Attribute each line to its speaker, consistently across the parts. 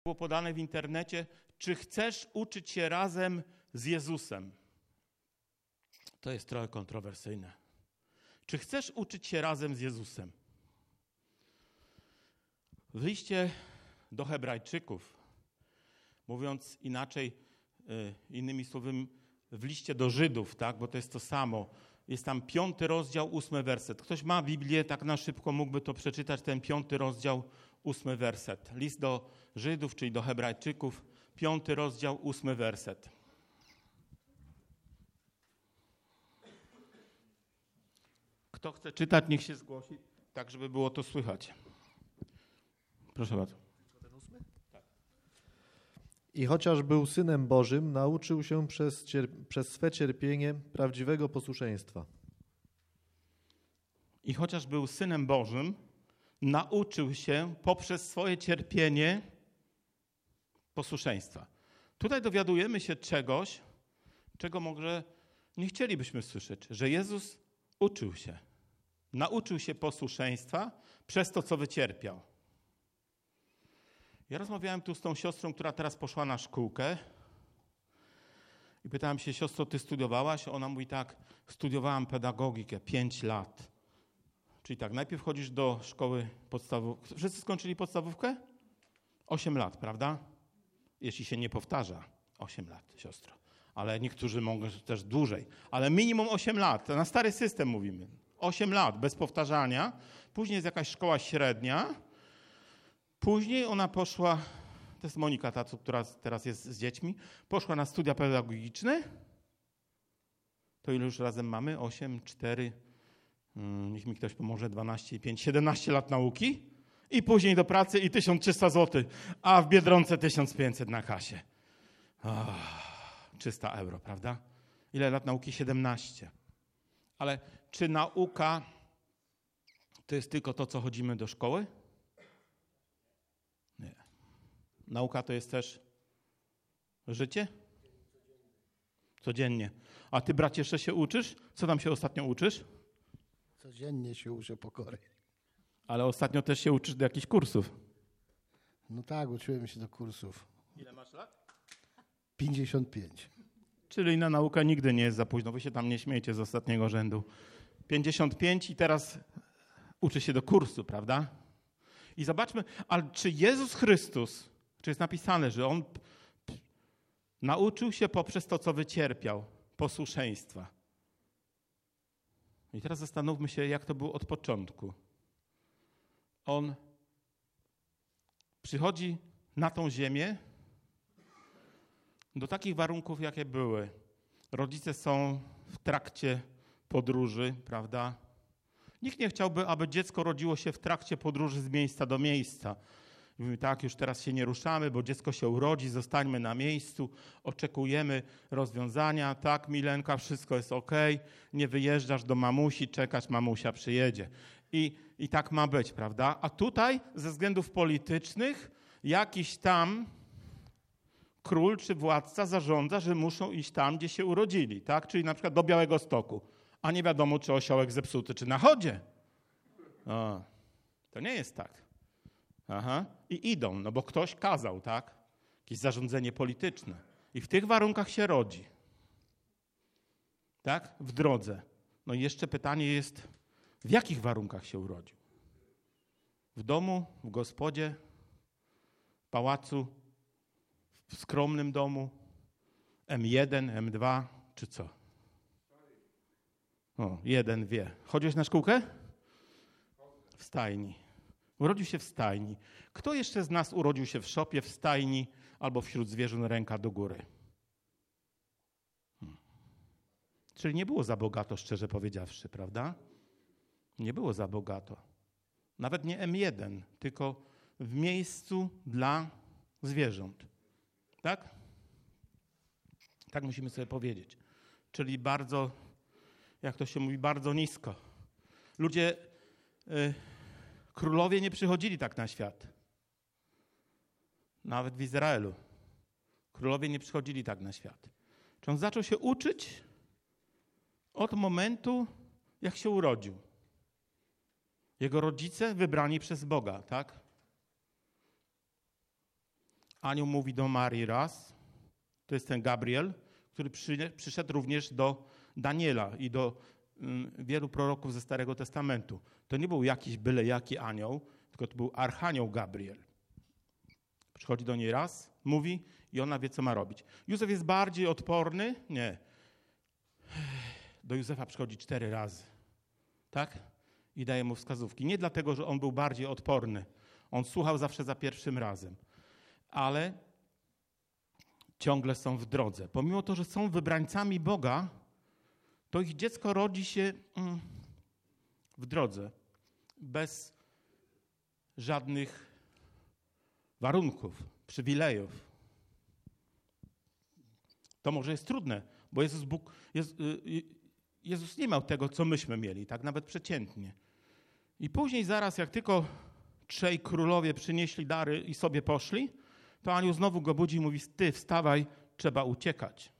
Speaker 1: Było podane w internecie, czy chcesz uczyć się razem z Jezusem? To jest trochę kontrowersyjne. Czy chcesz uczyć się razem z Jezusem? W liście do Hebrajczyków, mówiąc inaczej, innymi słowy, w liście do Żydów, tak, bo to jest to samo, jest tam 5 rozdział, 8 werset. Ktoś ma Biblię, tak na szybko mógłby to przeczytać, ten 5 rozdział, 8 werset. List do Żydów, czyli do Hebrajczyków, 5 rozdział, 8 werset. Kto chce czytać, niech się zgłosi, tak żeby było to słychać. Proszę bardzo.
Speaker 2: I chociaż był Synem Bożym, nauczył się przez swe cierpienie prawdziwego posłuszeństwa.
Speaker 1: I chociaż był Synem Bożym, nauczył się poprzez swoje cierpienie posłuszeństwa. Tutaj dowiadujemy się czegoś, czego może nie chcielibyśmy słyszeć, że Jezus uczył się. Nauczył się posłuszeństwa przez to, co wycierpiał. Ja rozmawiałem tu z tą siostrą, która teraz poszła na szkółkę i pytałem się, siostro, ty studiowałaś? Ona mówi tak, studiowałam pedagogikę 5 lat. Czyli tak, najpierw chodzisz do szkoły podstawówki. Wszyscy skończyli podstawówkę? 8 lat, prawda? Jeśli się nie powtarza. 8 lat, siostro. Ale niektórzy mogą też dłużej. Ale minimum 8 lat. Na stary system mówimy. 8 lat bez powtarzania. Później jest jakaś szkoła średnia. Później ona poszła, to jest Monika, ta, która teraz jest z dziećmi, poszła na studia pedagogiczne. To ile już razem mamy? 8, 4, niech mi ktoś pomoże, 12, 5, 17 lat nauki. I później do pracy i 1300 zł, a w Biedronce 1500 na kasie. 300 euro, prawda? Ile lat nauki? 17. Ale czy nauka to jest tylko to, co chodzimy do szkoły? Nie. Nauka to jest też życie? Codziennie. A ty, bracie, jeszcze się uczysz? Co tam się ostatnio uczysz?
Speaker 3: Codziennie się uczę pokory.
Speaker 1: Ale ostatnio też się uczysz do jakichś kursów.
Speaker 3: No tak, uczyłem się do kursów.
Speaker 1: Ile masz lat?
Speaker 3: 55.
Speaker 1: Czyli na naukę nigdy nie jest za późno. Wy się tam nie śmiejecie z ostatniego rzędu. 55 i teraz uczy się do kursu, prawda? I zobaczmy, ale czy Jezus Chrystus, czy jest napisane, że On nauczył się poprzez to, co wycierpiał, posłuszeństwa. I teraz zastanówmy się, jak to było od początku. On przychodzi na tą ziemię do takich warunków, jakie były. Rodzice są w trakcie podróży, prawda? Nikt nie chciałby, aby dziecko rodziło się w trakcie podróży z miejsca do miejsca. Mówimy, tak, już teraz się nie ruszamy, bo dziecko się urodzi, zostańmy na miejscu, oczekujemy rozwiązania. Tak, Milenka, wszystko jest okej, nie wyjeżdżasz do mamusi, czekasz, mamusia przyjedzie. I tak ma być, prawda? A tutaj ze względów politycznych jakiś tam król czy władca zarządza, że muszą iść tam, gdzie się urodzili, tak? Czyli na przykład do Białegostoku, a nie wiadomo, czy osiołek zepsuty, czy na chodzie. O, to nie jest tak. Aha. I idą, no bo ktoś kazał, tak? Jakieś zarządzenie polityczne. I w tych warunkach się rodzi. Tak? W drodze. No i jeszcze pytanie jest, w jakich warunkach się urodził? W domu, w gospodzie, w pałacu, w skromnym domu, M1, M2, czy co? O, jeden wie. Chodziłeś na szkółkę? W stajni. Urodził się w stajni. Kto jeszcze z nas urodził się w szopie, w stajni albo wśród zwierząt, ręka do góry? Czyli nie było za bogato, szczerze powiedziawszy, prawda? Nie było za bogato. Nawet nie M1, tylko w miejscu dla zwierząt. Tak? Tak musimy sobie powiedzieć. Czyli bardzo, jak to się mówi, bardzo nisko. Ludzie, królowie nie przychodzili tak na świat. Nawet w Izraelu. Królowie nie przychodzili tak na świat. Czy on zaczął się uczyć od momentu, jak się urodził. Jego rodzice wybrani przez Boga, tak? anioł mówi do Marii raz, to jest ten Gabriel, który przyszedł również do Daniela i do wielu proroków ze Starego Testamentu. To nie był jakiś byle jaki anioł, tylko to był archanioł Gabriel. Przychodzi do niej raz, mówi i ona wie, co ma robić. Józef jest bardziej odporny? Nie. Do Józefa przychodzi 4 razy. Tak? I daje mu wskazówki. Nie dlatego, że on był bardziej odporny. On słuchał zawsze za pierwszym razem. Ale ciągle są w drodze. Pomimo to, że są wybrańcami Boga, to ich dziecko rodzi się w drodze. Bez żadnych warunków, przywilejów. To może jest trudne, bo Jezus nie miał tego, co myśmy mieli, tak nawet przeciętnie. I później zaraz, jak tylko 3 królowie przynieśli dary i sobie poszli, to anioł znowu go budzi i mówi, ty wstawaj, trzeba uciekać.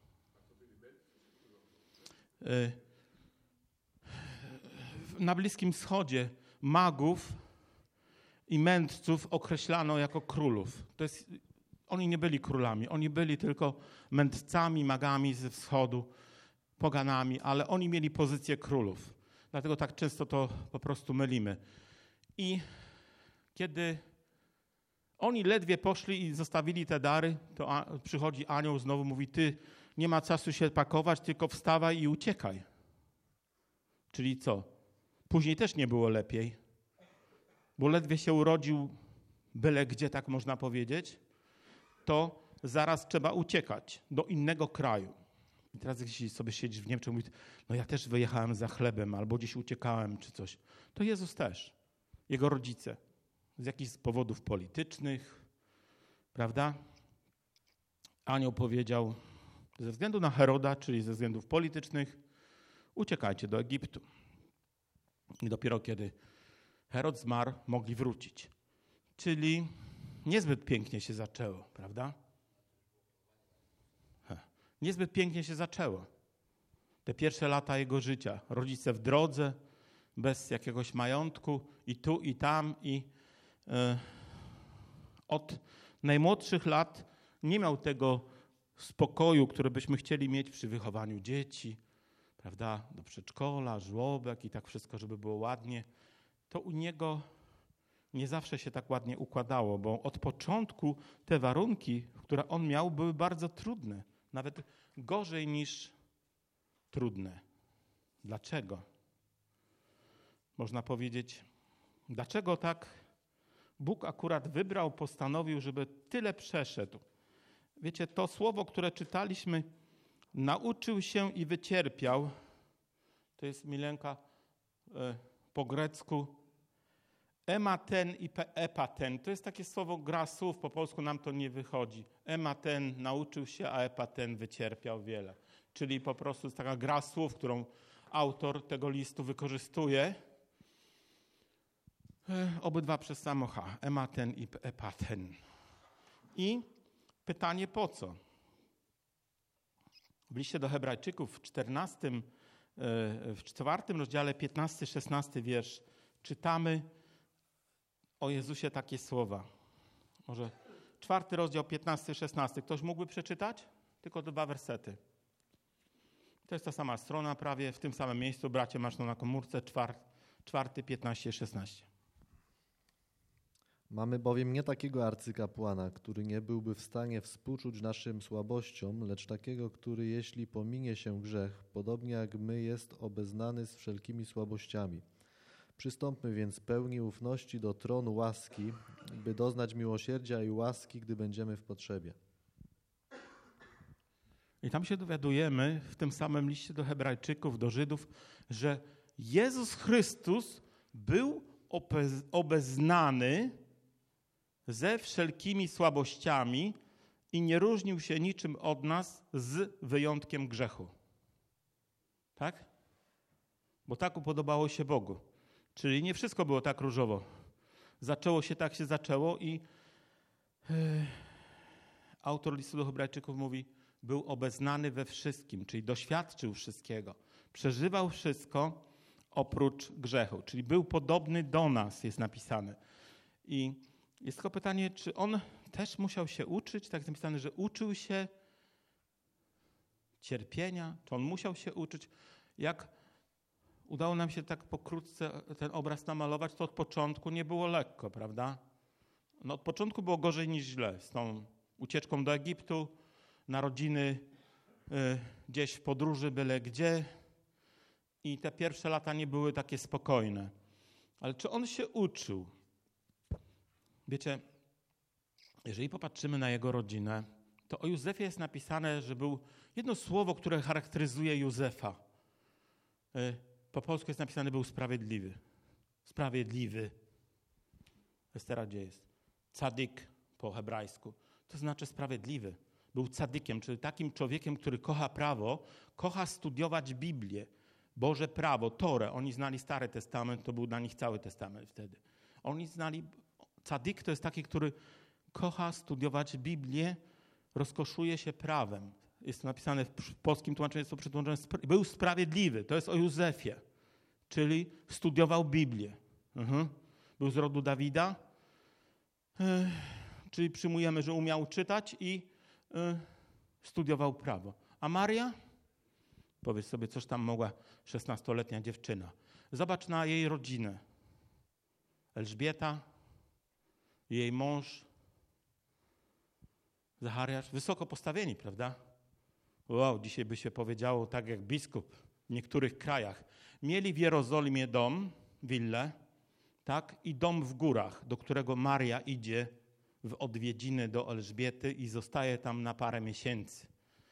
Speaker 1: Na Bliskim Wschodzie magów i mędrców określano jako królów. Oni nie byli królami, oni byli tylko mędrcami, magami ze wschodu, poganami, ale oni mieli pozycję królów. Dlatego tak często to po prostu mylimy. I kiedy oni ledwie poszli i zostawili te dary, to przychodzi anioł, znowu mówi, ty nie ma czasu się pakować, tylko wstawaj i uciekaj. Czyli co? Później też nie było lepiej, bo ledwie się urodził byle gdzie, tak można powiedzieć, to zaraz trzeba uciekać do innego kraju. I teraz jeśli sobie siedzisz w Niemczech i mówisz, no ja też wyjechałem za chlebem albo gdzieś uciekałem czy coś, to Jezus też, Jego rodzice, z jakichś powodów politycznych, prawda? Anioł powiedział, ze względu na Heroda, czyli ze względów politycznych, uciekajcie do Egiptu. I dopiero kiedy Herod zmarł, mogli wrócić. Czyli niezbyt pięknie się zaczęło, prawda? Niezbyt pięknie się zaczęło. Te pierwsze lata jego życia. Rodzice w drodze, bez jakiegoś majątku i tu, i tam. I od najmłodszych lat nie miał tego spokoju, który byśmy chcieli mieć przy wychowaniu dzieci, prawda? Do przedszkola, żłobek i tak wszystko, żeby było ładnie. To u niego nie zawsze się tak ładnie układało, bo od początku te warunki, które on miał, były bardzo trudne. Nawet gorzej niż trudne. Dlaczego? Można powiedzieć, dlaczego tak Bóg akurat wybrał, postanowił, żeby tyle przeszedł. Wiecie, to słowo, które czytaliśmy, nauczył się i wycierpiał, to jest, Milenka, po grecku ematen i epaten. To jest takie słowo, gra słów, po polsku nam to nie wychodzi. Ematen nauczył się, a epaten wycierpiał wiele. Czyli po prostu jest taka gra słów, którą autor tego listu wykorzystuje. Obydwa przez samo H. Ematen i epaten. I pytanie po co? W liście do Hebrajczyków w 4 rozdziale 15-16 wiersz czytamy o Jezusie takie słowa. Może 4 rozdział 15-16. Ktoś mógłby przeczytać? Tylko 2 wersety. To jest ta sama strona prawie, w tym samym miejscu. Bracie, masz to na komórce. 4, 15-16.
Speaker 2: Mamy bowiem nie takiego arcykapłana, który nie byłby w stanie współczuć naszym słabościom, lecz takiego, który jeśli pominie się grzech, podobnie jak my jest obeznany z wszelkimi słabościami. Przystąpmy więc pełni ufności do tronu łaski, by doznać miłosierdzia i łaski, gdy będziemy w potrzebie.
Speaker 1: I tam się dowiadujemy w tym samym liście do Hebrajczyków, do Żydów, że Jezus Chrystus był obeznany ze wszelkimi słabościami i nie różnił się niczym od nas z wyjątkiem grzechu. Tak? Bo tak upodobało się Bogu. Czyli nie wszystko było tak różowo. Zaczęło się tak się zaczęło i autor listu do Hebrajczyków mówi, był obeznany we wszystkim, czyli doświadczył wszystkiego. Przeżywał wszystko oprócz grzechu, czyli był podobny do nas, jest napisane. I jest tylko pytanie, czy on też musiał się uczyć, tak jest napisane, że uczył się cierpienia, czy on musiał się uczyć. Jak udało nam się tak pokrótce ten obraz namalować, to od początku nie było lekko, prawda? No od początku było gorzej niż źle. Z tą ucieczką do Egiptu, narodziny gdzieś w podróży byle gdzie i te pierwsze lata nie były takie spokojne. Ale czy on się uczył? Wiecie, jeżeli popatrzymy na jego rodzinę, to o Józefie jest napisane, że był jedno słowo, które charakteryzuje Józefa. Po polsku jest napisane, był sprawiedliwy. Sprawiedliwy. Jest teraz gdzie jest? Cadyk po hebrajsku. To znaczy sprawiedliwy. Był cadykiem, czyli takim człowiekiem, który kocha prawo, kocha studiować Biblię, Boże prawo, Torę. Oni znali Stary Testament, to był dla nich cały Testament wtedy. Oni znali, cadyk to jest taki, który kocha studiować Biblię, rozkoszuje się prawem. Jest to napisane w polskim tłumaczeniu, jest to przetłumaczone, był sprawiedliwy. To jest o Józefie, czyli studiował Biblię. Był z rodu Dawida, czyli przyjmujemy, że umiał czytać i studiował prawo. A Maria? Powiedz sobie, coś tam mogła 16-letnia dziewczyna. Zobacz na jej rodzinę. Elżbieta, jej mąż, Zachariasz, wysoko postawieni, prawda? Wow, dzisiaj by się powiedziało tak jak biskup w niektórych krajach. Mieli w Jerozolimie dom, willę, tak? I dom w górach, do którego Maria idzie w odwiedziny do Elżbiety i zostaje tam na parę miesięcy.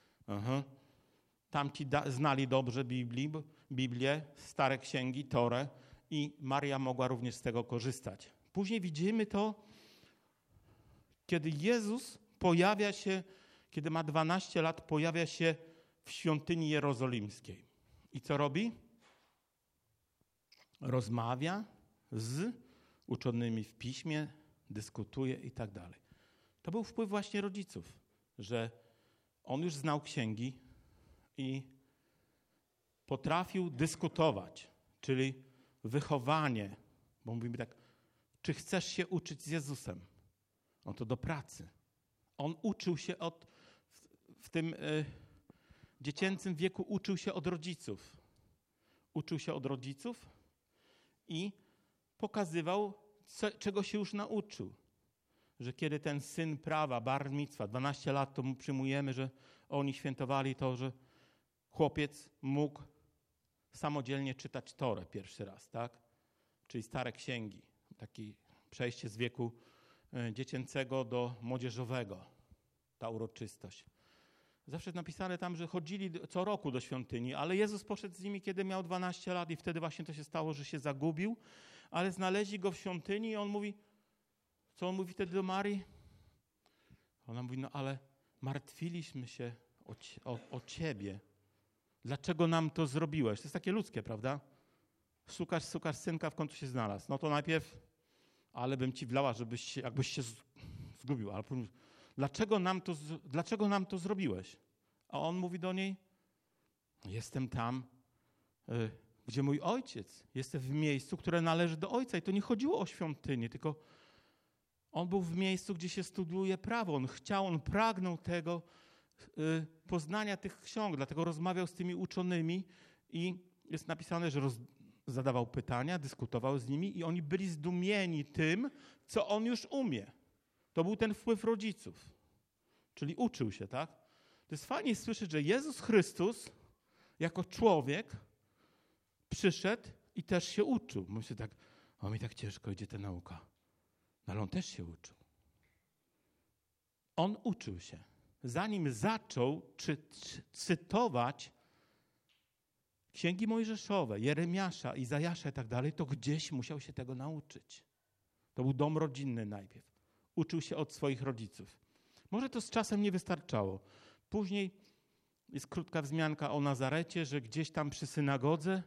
Speaker 1: Tamci znali dobrze Biblię, stare księgi, Torę i Maria mogła również z tego korzystać. Później widzimy to, kiedy Jezus pojawia się, kiedy ma 12 lat, pojawia się w świątyni jerozolimskiej. I co robi? Rozmawia z uczonymi w piśmie, dyskutuje i tak dalej. To był wpływ właśnie rodziców, że on już znał księgi i potrafił dyskutować, czyli wychowanie, bo mówimy tak, czy chcesz się uczyć z Jezusem? No to do pracy. On uczył się w tym dziecięcym wieku uczył się od rodziców. Uczył się od rodziców i pokazywał, czego się już nauczył. Że kiedy ten syn prawa, bar micwa, 12 lat, to mu przyjmujemy, że oni świętowali to, że chłopiec mógł samodzielnie czytać Torę pierwszy raz, tak? Czyli stare księgi. Takie przejście z wieku dziecięcego do młodzieżowego. Ta uroczystość. Zawsze jest napisane tam, że chodzili co roku do świątyni, ale Jezus poszedł z nimi, kiedy miał 12 lat i wtedy właśnie to się stało, że się zagubił, ale znaleźli go w świątyni i on mówi, co on mówi wtedy do Marii? Ona mówi, no ale martwiliśmy się o Ciebie. Dlaczego nam to zrobiłeś? To jest takie ludzkie, prawda? Szukasz synka, w końcu się znalazł. No to najpierw, ale bym ci wlała, jakbyś się zgubił. Ale dlaczego nam to zrobiłeś? A on mówi do niej, jestem tam, gdzie mój ojciec. Jestem w miejscu, które należy do ojca. I to nie chodziło o świątynię, tylko on był w miejscu, gdzie się studiuje prawo. On pragnął tego poznania tych ksiąg, dlatego rozmawiał z tymi uczonymi i jest napisane, że zadawał pytania, dyskutował z nimi i oni byli zdumieni tym, co on już umie. To był ten wpływ rodziców. Czyli uczył się, tak? To jest fajnie słyszeć, że Jezus Chrystus jako człowiek przyszedł i też się uczył. Myślę tak, mi tak ciężko idzie ta nauka. No ale on też się uczył. On uczył się. Zanim zaczął cytować księgi mojżeszowe, Jeremiasza, Izajasza i tak dalej, to gdzieś musiał się tego nauczyć. To był dom rodzinny najpierw. Uczył się od swoich rodziców. Może to z czasem nie wystarczało. Później jest krótka wzmianka o Nazarecie, że gdzieś tam przy synagodze,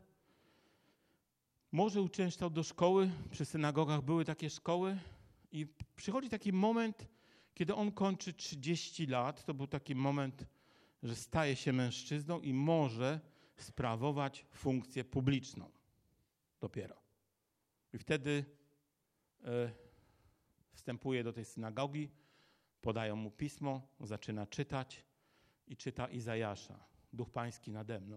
Speaker 1: może uczęszczał do szkoły, przy synagogach były takie szkoły i przychodzi taki moment, kiedy on kończy 30 lat, to był taki moment, że staje się mężczyzną i może sprawować funkcję publiczną dopiero. I wtedy wstępuje do tej synagogi, Podają mu pismo, zaczyna czytać i czyta Izajasza. Duch Pański nade mną.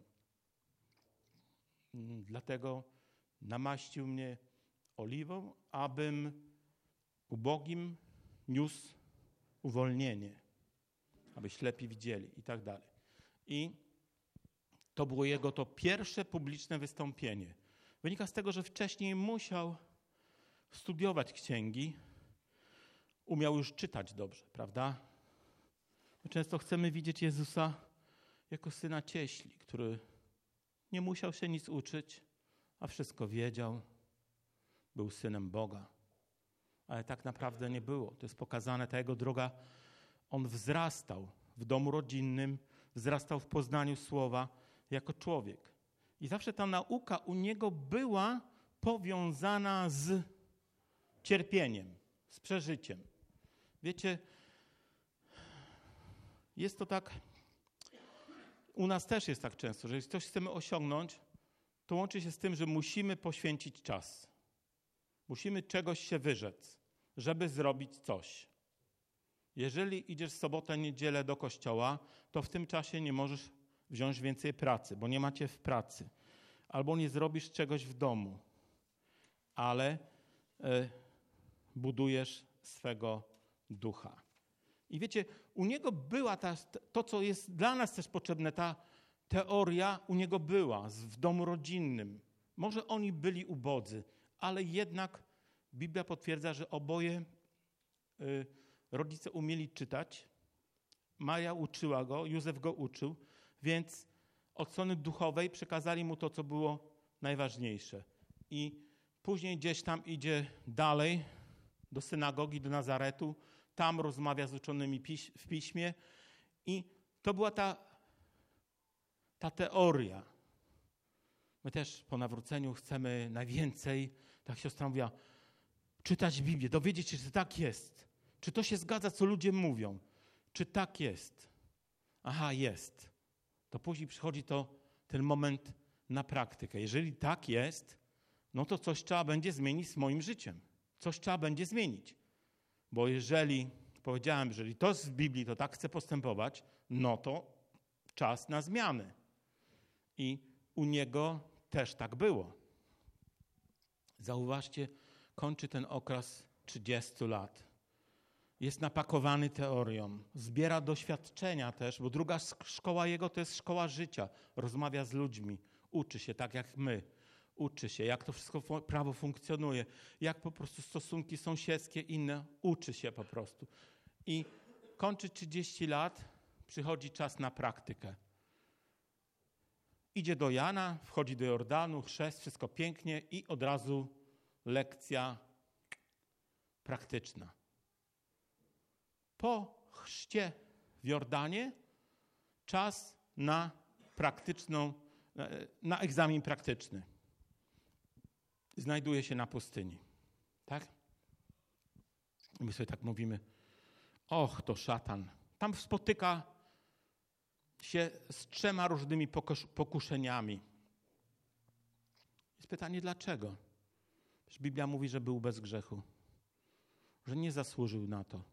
Speaker 1: Dlatego namaścił mnie oliwą, abym ubogim niósł uwolnienie, aby ślepi widzieli i tak dalej. I to było jego to pierwsze publiczne wystąpienie. Wynika z tego, że wcześniej musiał studiować księgi, umiał już czytać dobrze, prawda? My często chcemy widzieć Jezusa jako syna cieśli, który nie musiał się nic uczyć, a wszystko wiedział. Był synem Boga. Ale tak naprawdę nie było. To jest pokazane, ta jego droga. On wzrastał w domu rodzinnym, wzrastał w poznaniu słowa jako człowiek. I zawsze ta nauka u niego była powiązana z cierpieniem, z przeżyciem. Wiecie, jest to tak, u nas też jest tak często, że jeśli coś chcemy osiągnąć, to łączy się z tym, że musimy poświęcić czas. Musimy czegoś się wyrzec, żeby zrobić coś. Jeżeli idziesz w sobotę, niedzielę do kościoła, to w tym czasie nie możesz wziąć więcej pracy, bo nie macie w pracy. Albo nie zrobisz czegoś w domu, ale budujesz swego ducha. I wiecie, u niego była to, co jest dla nas też potrzebne, ta teoria u niego była w domu rodzinnym. Może oni byli ubodzy, ale jednak Biblia potwierdza, że oboje rodzice umieli czytać. Maria uczyła go, Józef go uczył, więc od strony duchowej przekazali mu to, co było najważniejsze. I później gdzieś tam idzie dalej do synagogi, do Nazaretu, tam rozmawia z uczonymi w piśmie i to była ta teoria. My też po nawróceniu chcemy najwięcej, tak siostra mówiła, czytać Biblię, dowiedzieć się, czy tak jest. Czy to się zgadza, co ludzie mówią. Czy tak jest. Aha, jest. To później przychodzi ten moment na praktykę. Jeżeli tak jest, no to coś trzeba będzie zmienić z moim życiem. Coś trzeba będzie zmienić. Bo jeżeli to jest w Biblii, to tak chcę postępować, no to czas na zmiany. I u niego też tak było. Zauważcie, kończy ten okres 30 lat. Jest napakowany teorią, zbiera doświadczenia też, bo druga szkoła jego to jest szkoła życia. Rozmawia z ludźmi, uczy się tak jak my. Uczy się, jak to wszystko prawo funkcjonuje, jak po prostu stosunki sąsiedzkie, inne. Uczy się po prostu. I kończy 30 lat, przychodzi czas na praktykę. Idzie do Jana, wchodzi do Jordanu, chrzest, wszystko pięknie i od razu lekcja praktyczna. Po chrzcie w Jordanie czas na egzamin praktyczny. Znajduje się na pustyni. Tak? I my sobie tak mówimy, och, to szatan. Tam spotyka się z 3 różnymi pokuszeniami. Jest pytanie, dlaczego? Przecież Biblia mówi, że był bez grzechu. Że nie zasłużył na to.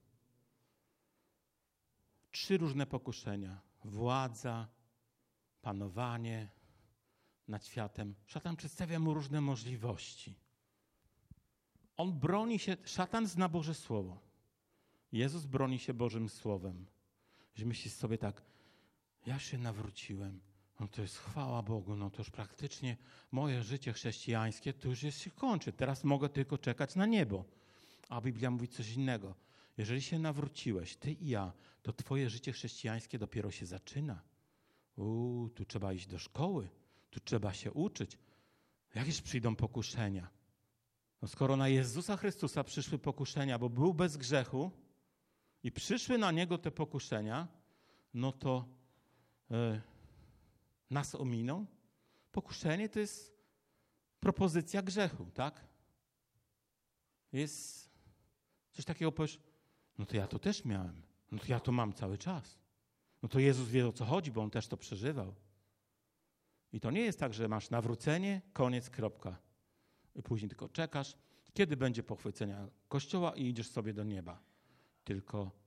Speaker 1: 3 różne pokuszenia. Władza, panowanie nad światem. Szatan przedstawia mu różne możliwości. On broni się, szatan zna Boże Słowo. Jezus broni się Bożym Słowem. Że myślisz sobie tak, ja się nawróciłem, no to jest chwała Bogu, no to już praktycznie moje życie chrześcijańskie to już się kończy. Teraz mogę tylko czekać na niebo. A Biblia mówi coś innego. Jeżeli się nawróciłeś, ty i ja, to twoje życie chrześcijańskie dopiero się zaczyna. Tu trzeba iść do szkoły, tu trzeba się uczyć. Jakież przyjdą pokuszenia? No skoro na Jezusa Chrystusa przyszły pokuszenia, bo był bez grzechu i przyszły na Niego te pokuszenia, no to nas ominą. Pokuszenie to jest propozycja grzechu, tak? Jest coś takiego, powiesz, no to ja to też miałem. No to ja to mam cały czas. No to Jezus wie, o co chodzi, bo On też to przeżywał. I to nie jest tak, że masz nawrócenie, koniec, kropka. I później tylko czekasz, kiedy będzie pochwycenia Kościoła i idziesz sobie do nieba. Tylko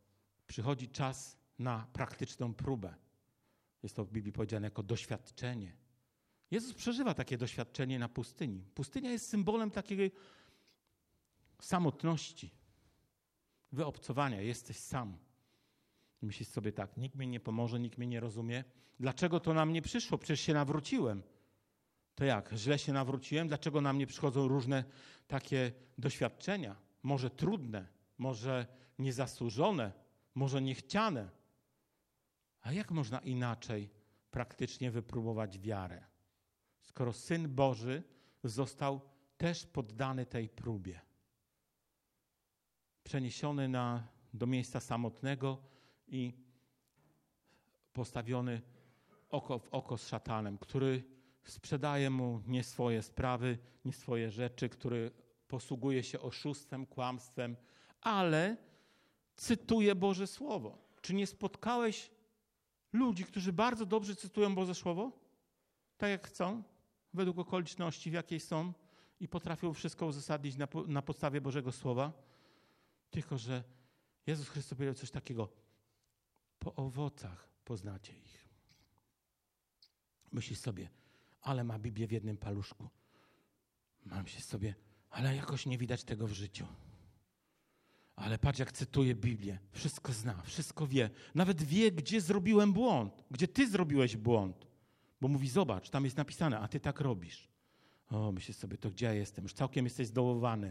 Speaker 1: Przychodzi czas na praktyczną próbę. Jest to w Biblii powiedziane jako doświadczenie. Jezus przeżywa takie doświadczenie na pustyni. Pustynia jest symbolem takiej samotności, wyobcowania. Jesteś sam. I myślisz sobie tak, nikt mi nie pomoże, nikt mnie nie rozumie. Dlaczego to na mnie przyszło? Przecież się nawróciłem. To jak? Źle się nawróciłem? Dlaczego na mnie przychodzą różne takie doświadczenia? Może trudne, może niezasłużone, może niechciane. A jak można inaczej praktycznie wypróbować wiarę? Skoro Syn Boży został też poddany tej próbie. Przeniesiony do miejsca samotnego i postawiony oko w oko z szatanem, który sprzedaje mu nie swoje sprawy, nie swoje rzeczy, który posługuje się oszustwem, kłamstwem, ale cytuje Boże Słowo. Czy nie spotkałeś ludzi, którzy bardzo dobrze cytują Boże Słowo? Tak jak chcą, według okoliczności, w jakiej są i potrafią wszystko uzasadnić na podstawie Bożego Słowa? Tylko że Jezus Chrystus powiedział coś takiego: po owocach poznacie ich. Myślisz sobie, ale ma Biblię w jednym paluszku. Mam się sobie, ale jakoś nie widać tego w życiu. Ale patrz, jak cytuje Biblię. Wszystko zna, wszystko wie. Nawet wie, gdzie zrobiłem błąd. Gdzie ty zrobiłeś błąd. Bo mówi, zobacz, tam jest napisane, a ty tak robisz. O, myślisz sobie, to gdzie ja jestem? Już całkiem jesteś zdołowany.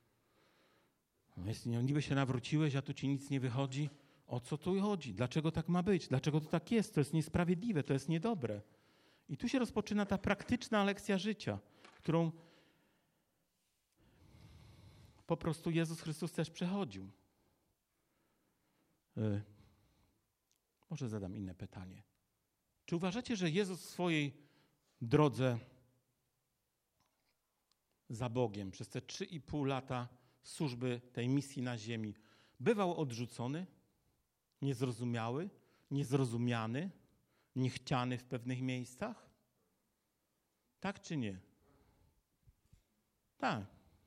Speaker 1: Niby się nawróciłeś, a tu ci nic nie wychodzi. O co tu chodzi? Dlaczego tak ma być? Dlaczego to tak jest? To jest niesprawiedliwe, to jest niedobre. I tu się rozpoczyna ta praktyczna lekcja życia, którą po prostu Jezus Chrystus też przechodził. Może zadam inne pytanie. Czy uważacie, że Jezus w swojej drodze za Bogiem przez te 3,5 lata służby tej misji na ziemi bywał odrzucony, niezrozumiały, niezrozumiany, niechciany w pewnych miejscach? Tak czy nie? Tak.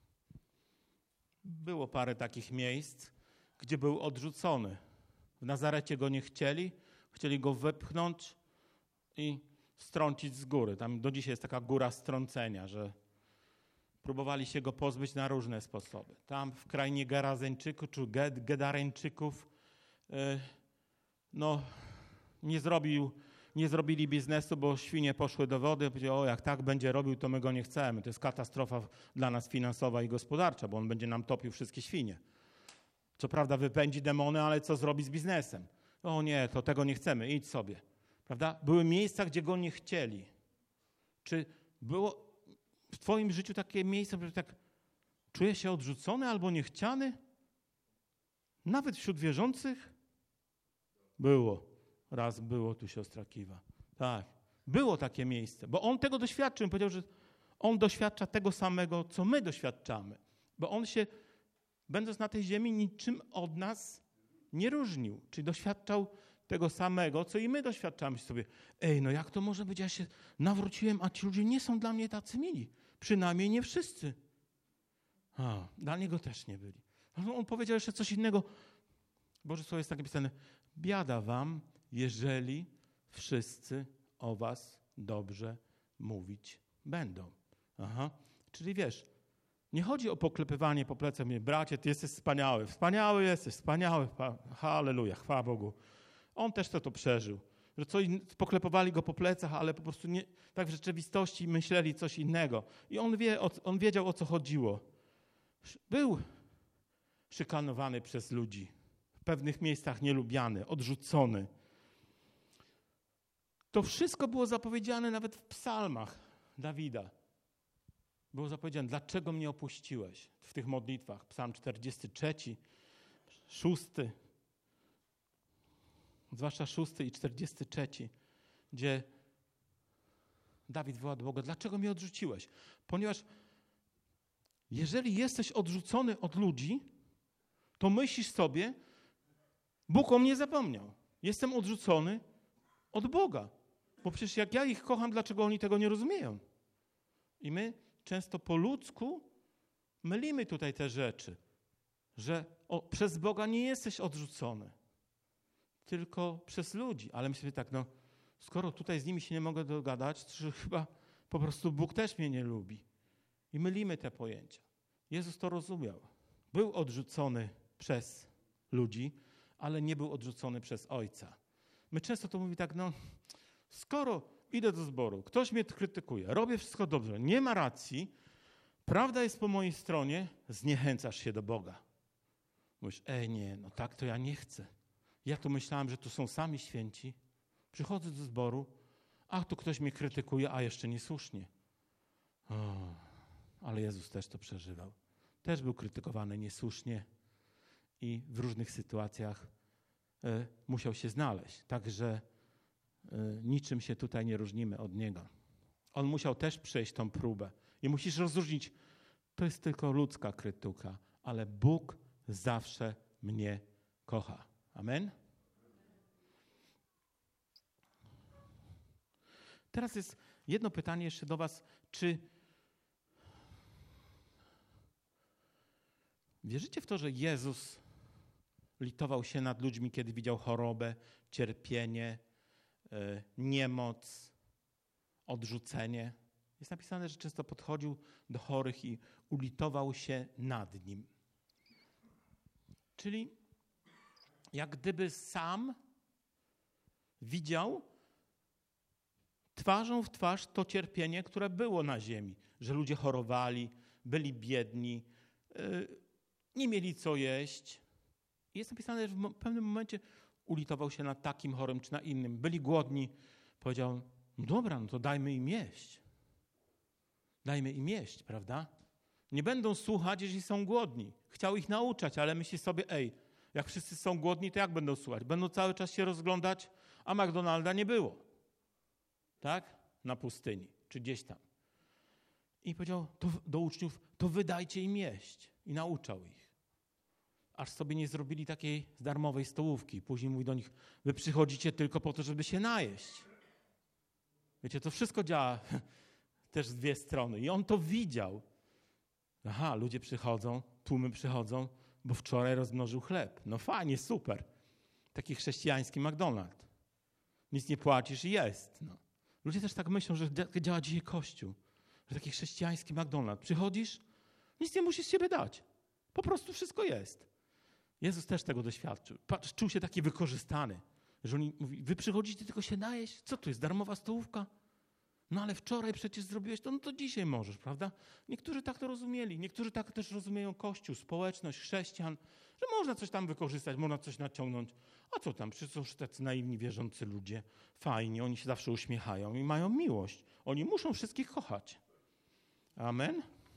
Speaker 1: Było parę takich miejsc, gdzie był odrzucony. W Nazarecie go nie chcieli, chcieli go wepchnąć i strącić z góry. Tam do dzisiaj jest taka góra strącenia, że próbowali się go pozbyć na różne sposoby. Tam w krainie Gerazeńczyków czy Gedareńczyków nie zrobili biznesu, bo świnie poszły do wody. Powiedzieli, o jak tak będzie robił, to my go nie chcemy. To jest katastrofa dla nas finansowa i gospodarcza, bo on będzie nam topił wszystkie świnie. Co prawda wypędzi demony, ale co zrobi z biznesem? O nie, to tego nie chcemy, idź sobie. Prawda? Były miejsca, gdzie go nie chcieli. Czy było w twoim życiu takie miejsce, że tak czujesz się odrzucony albo niechciany? Nawet wśród wierzących? Było. Raz było tu siostra Kiwa. Tak, było takie miejsce, bo on tego doświadczył. Powiedział, że on doświadcza tego samego, co my doświadczamy. Bo on się, będąc na tej ziemi, niczym od nas nie różnił. Czyli doświadczał tego samego, co i my doświadczamy sobie. No jak to może być? Ja się nawróciłem, a ci ludzie nie są dla mnie tacy mili. Przynajmniej nie wszyscy. Dla niego też nie byli. On powiedział jeszcze coś innego. Boże Słowo jest tak napisane. Biada wam, jeżeli wszyscy o was dobrze mówić będą. Czyli wiesz, nie chodzi o poklepywanie po plecach. Bracie, ty jesteś wspaniały. Wspaniały jesteś, wspaniały. Halleluja, chwała Bogu. On też to przeżył. Że poklepowali go po plecach, ale po prostu nie, tak w rzeczywistości myśleli coś innego. I on wiedział, o co chodziło. Był szykanowany przez ludzi. W pewnych miejscach nielubiany, odrzucony. To wszystko było zapowiedziane nawet w psalmach Dawida. Było zapowiedziane, dlaczego mnie opuściłeś w tych modlitwach. Psalm 43, 6, zwłaszcza 6 i 43, gdzie Dawid woła do Boga, dlaczego mnie odrzuciłeś? Ponieważ jeżeli jesteś odrzucony od ludzi, to myślisz sobie, Bóg o mnie zapomniał. Jestem odrzucony od Boga. Bo przecież jak ja ich kocham, dlaczego oni tego nie rozumieją? I my często po ludzku mylimy tutaj te rzeczy, że przez Boga nie jesteś odrzucony. tylko przez ludzi. Ale myślę tak, no skoro tutaj z nimi się nie mogę dogadać, to chyba po prostu Bóg też mnie nie lubi. I mylimy te pojęcia. Jezus to rozumiał. Był odrzucony przez ludzi, ale nie był odrzucony przez Ojca. My często to mówimy tak, no skoro idę do zboru, ktoś mnie krytykuje, robię wszystko dobrze, nie ma racji, prawda jest po mojej stronie, zniechęcasz się do Boga. Mówisz, nie, no tak to ja nie chcę. Ja tu myślałem, że tu są sami święci. Przychodzę do zboru, a tu ktoś mnie krytykuje, a jeszcze niesłusznie. Ale Jezus też to przeżywał. Też był krytykowany niesłusznie i w różnych sytuacjach musiał się znaleźć. Także niczym się tutaj nie różnimy od Niego. On musiał też przejść tą próbę. I musisz rozróżnić, to jest tylko ludzka krytyka, ale Bóg zawsze mnie kocha. Amen? Teraz jest jedno pytanie jeszcze do was. Czy wierzycie w to, że Jezus litował się nad ludźmi, kiedy widział chorobę, cierpienie, niemoc, odrzucenie? Jest napisane, że często podchodził do chorych i ulitował się nad nim. Czyli jak gdyby sam widział twarzą w twarz to cierpienie, które było na ziemi. Że ludzie chorowali, byli biedni, nie mieli co jeść. Jest napisane, że w pewnym momencie ulitował się nad takim chorym czy na innym. Byli głodni. Powiedział, no dobra, no to dajmy im jeść. Dajmy im jeść, prawda? Nie będą słuchać, jeśli są głodni. Chciał ich nauczać, ale myśli sobie, jak wszyscy są głodni, to jak będą słuchać? Będą cały czas się rozglądać, a McDonalda nie było. Tak? Na pustyni, czy gdzieś tam. I powiedział do uczniów, to wydajcie im jeść. I nauczał ich. Aż sobie nie zrobili takiej darmowej stołówki. Później mówi do nich, wy przychodzicie tylko po to, żeby się najeść. Wiecie, to wszystko działa też z dwie strony. I on to widział. Ludzie przychodzą, tłumy przychodzą, bo wczoraj rozmnożył chleb. No fajnie, super. Taki chrześcijański McDonald's. Nic nie płacisz i jest. No. Ludzie też tak myślą, że działa dzisiaj Kościół. Że taki chrześcijański McDonald's. Przychodzisz, nic nie musisz siebie dać. Po prostu wszystko jest. Jezus też tego doświadczył. Czuł się taki wykorzystany. Że oni mówi, wy przychodzicie tylko się najeść? Co to jest, darmowa stołówka? No ale wczoraj przecież zrobiłeś to, no to dzisiaj możesz, prawda? Niektórzy tak to rozumieli. Niektórzy tak też rozumieją Kościół, społeczność, chrześcijan, że można coś tam wykorzystać, można coś naciągnąć. A co tam? Przecież są tacy naiwni, wierzący ludzie. Fajnie, oni się zawsze uśmiechają i mają miłość. Oni muszą wszystkich kochać. Amen?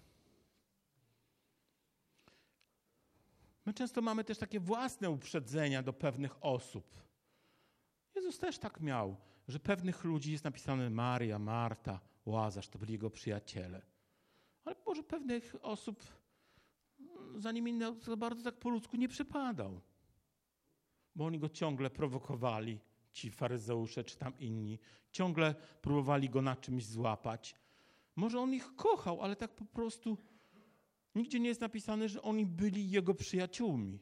Speaker 1: My często mamy też takie własne uprzedzenia do pewnych osób. Jezus też tak miał, że pewnych ludzi jest napisane Maria, Marta, Łazarz, to byli jego przyjaciele. Ale może pewnych osób za nimi za bardzo tak po ludzku nie przypadał. Bo oni go ciągle prowokowali, ci faryzeusze czy tam inni. Ciągle próbowali go na czymś złapać. Może on ich kochał, ale tak po prostu nigdzie nie jest napisane, że oni byli jego przyjaciółmi.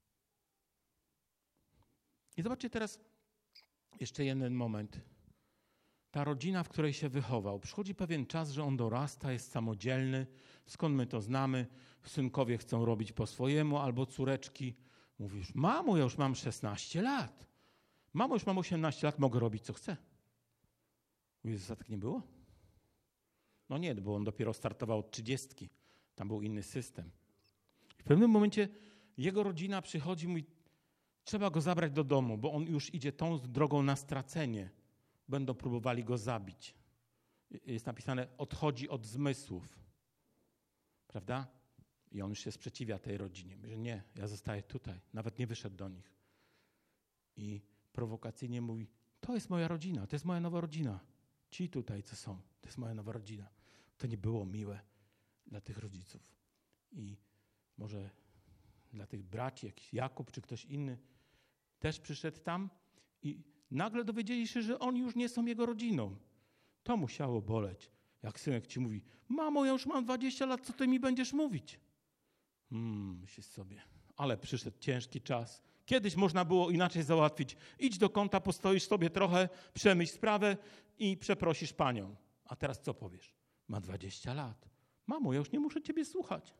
Speaker 1: I zobaczcie teraz jeszcze jeden moment. Ta rodzina, w której się wychował. Przychodzi pewien czas, że on dorasta, jest samodzielny. Skąd my to znamy? Synkowie chcą robić po swojemu, albo córeczki. Mówisz, mamo, ja już mam 16 lat. Mamo, już mam 18 lat, mogę robić co chcę. U Jezusa tak nie było? No nie, bo on dopiero startował od 30. Tam był inny system. I w pewnym momencie jego rodzina przychodzi i mówi, trzeba go zabrać do domu, bo on już idzie tą drogą na stracenie. Będą próbowali go zabić. Jest napisane, odchodzi od zmysłów. Prawda? I on już się sprzeciwia tej rodzinie. Mówi, że nie, ja zostaję tutaj. Nawet nie wyszedł do nich. I prowokacyjnie mówi, to jest moja rodzina, to jest moja nowa rodzina. Ci tutaj, co są, to jest moja nowa rodzina. To nie było miłe dla tych rodziców. I może dla tych braci, jakiś Jakub czy ktoś inny, też przyszedł tam i nagle dowiedzieli się, że oni już nie są jego rodziną. To musiało boleć. Jak synek ci mówi, mamo, ja już mam 20 lat, co ty mi będziesz mówić? Myślisz sobie, ale przyszedł ciężki czas, Kiedyś można było inaczej załatwić. Idź do kąta, postoisz sobie trochę, przemyśl sprawę i przeprosisz panią. A teraz co powiesz? Ma 20 lat. Mamo, ja już nie muszę ciebie słuchać.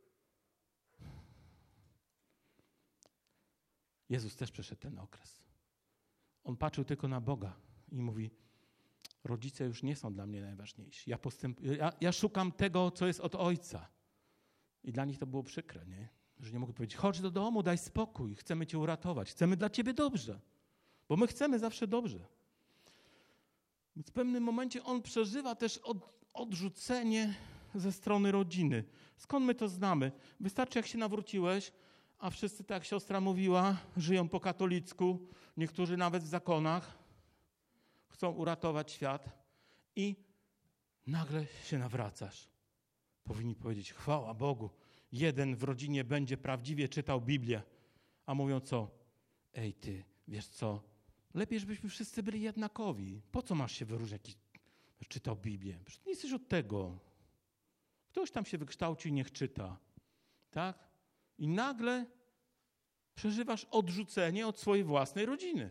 Speaker 1: Jezus też przeszedł ten okres. On patrzył tylko na Boga i mówi, rodzice już nie są dla mnie najważniejsi. Ja szukam tego, co jest od Ojca. I dla nich to było przykre, nie? Że nie mogę powiedzieć, chodź do domu, daj spokój, chcemy cię uratować, chcemy dla ciebie dobrze. Bo my chcemy zawsze dobrze. Więc w pewnym momencie on przeżywa też odrzucenie ze strony rodziny. Skąd my to znamy? Wystarczy, jak się nawróciłeś, a wszyscy, tak jak siostra mówiła, żyją po katolicku, niektórzy nawet w zakonach, chcą uratować świat i nagle się nawracasz. Powinni powiedzieć, chwała Bogu, jeden w rodzinie będzie prawdziwie czytał Biblię. A mówią co? Ej ty, wiesz co? Lepiej, żebyśmy wszyscy byli jednakowi. Po co masz się wyróżniać, jak czytał Biblię? Przecież nie jesteś od tego. Ktoś tam się wykształcił i niech czyta. Tak? I nagle przeżywasz odrzucenie od swojej własnej rodziny.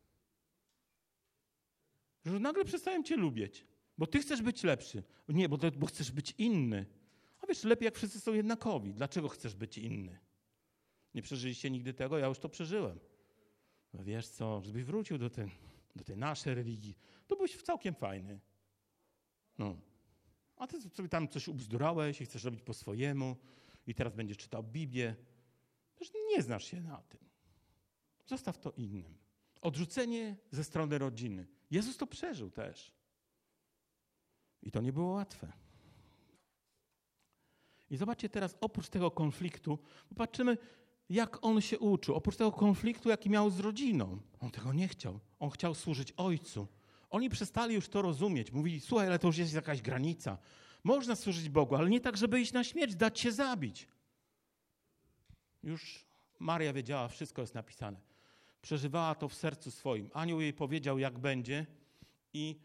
Speaker 1: Że nagle przestają cię lubić, bo ty chcesz być lepszy. Nie, bo chcesz być inny. A wiesz, lepiej jak wszyscy są jednakowi. Dlaczego chcesz być inny? Nie przeżyliście nigdy tego? Ja już to przeżyłem. No wiesz co, żebyś wrócił do tej naszej religii, to byłeś całkiem fajny. No. A ty sobie tam coś ubzdurałeś i chcesz robić po swojemu i teraz będziesz czytał Biblię. Przecież nie znasz się na tym. Zostaw to innym. Odrzucenie ze strony rodziny. Jezus to przeżył też. I to nie było łatwe. I zobaczcie teraz, oprócz tego konfliktu, popatrzymy, jak on się uczył. Oprócz tego konfliktu, jaki miał z rodziną. On tego nie chciał. On chciał służyć Ojcu. Oni przestali już to rozumieć. Mówili, słuchaj, ale to już jest jakaś granica. Można służyć Bogu, ale nie tak, żeby iść na śmierć, dać się zabić. Już Maria wiedziała, wszystko jest napisane. Przeżywała to w sercu swoim. Anioł jej powiedział, jak będzie i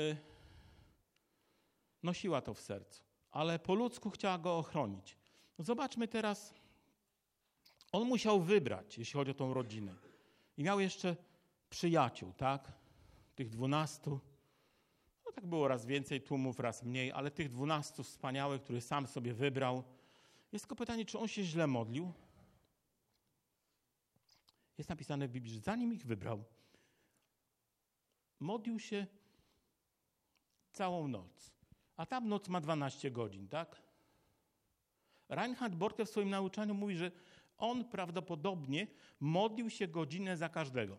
Speaker 1: nosiła to w sercu. Ale po ludzku chciała go ochronić. Zobaczmy teraz, on musiał wybrać, jeśli chodzi o tą rodzinę. I miał jeszcze przyjaciół, tak? Tych 12. No tak było raz więcej tłumów, raz mniej, ale tych 12 wspaniałych, których sam sobie wybrał. Jest tylko pytanie, czy on się źle modlił? Jest napisane w Biblii, że zanim ich wybrał, modlił się całą noc. A tam noc ma 12 godzin, tak? Reinhard Borke w swoim nauczaniu mówi, że on prawdopodobnie modlił się godzinę za każdego.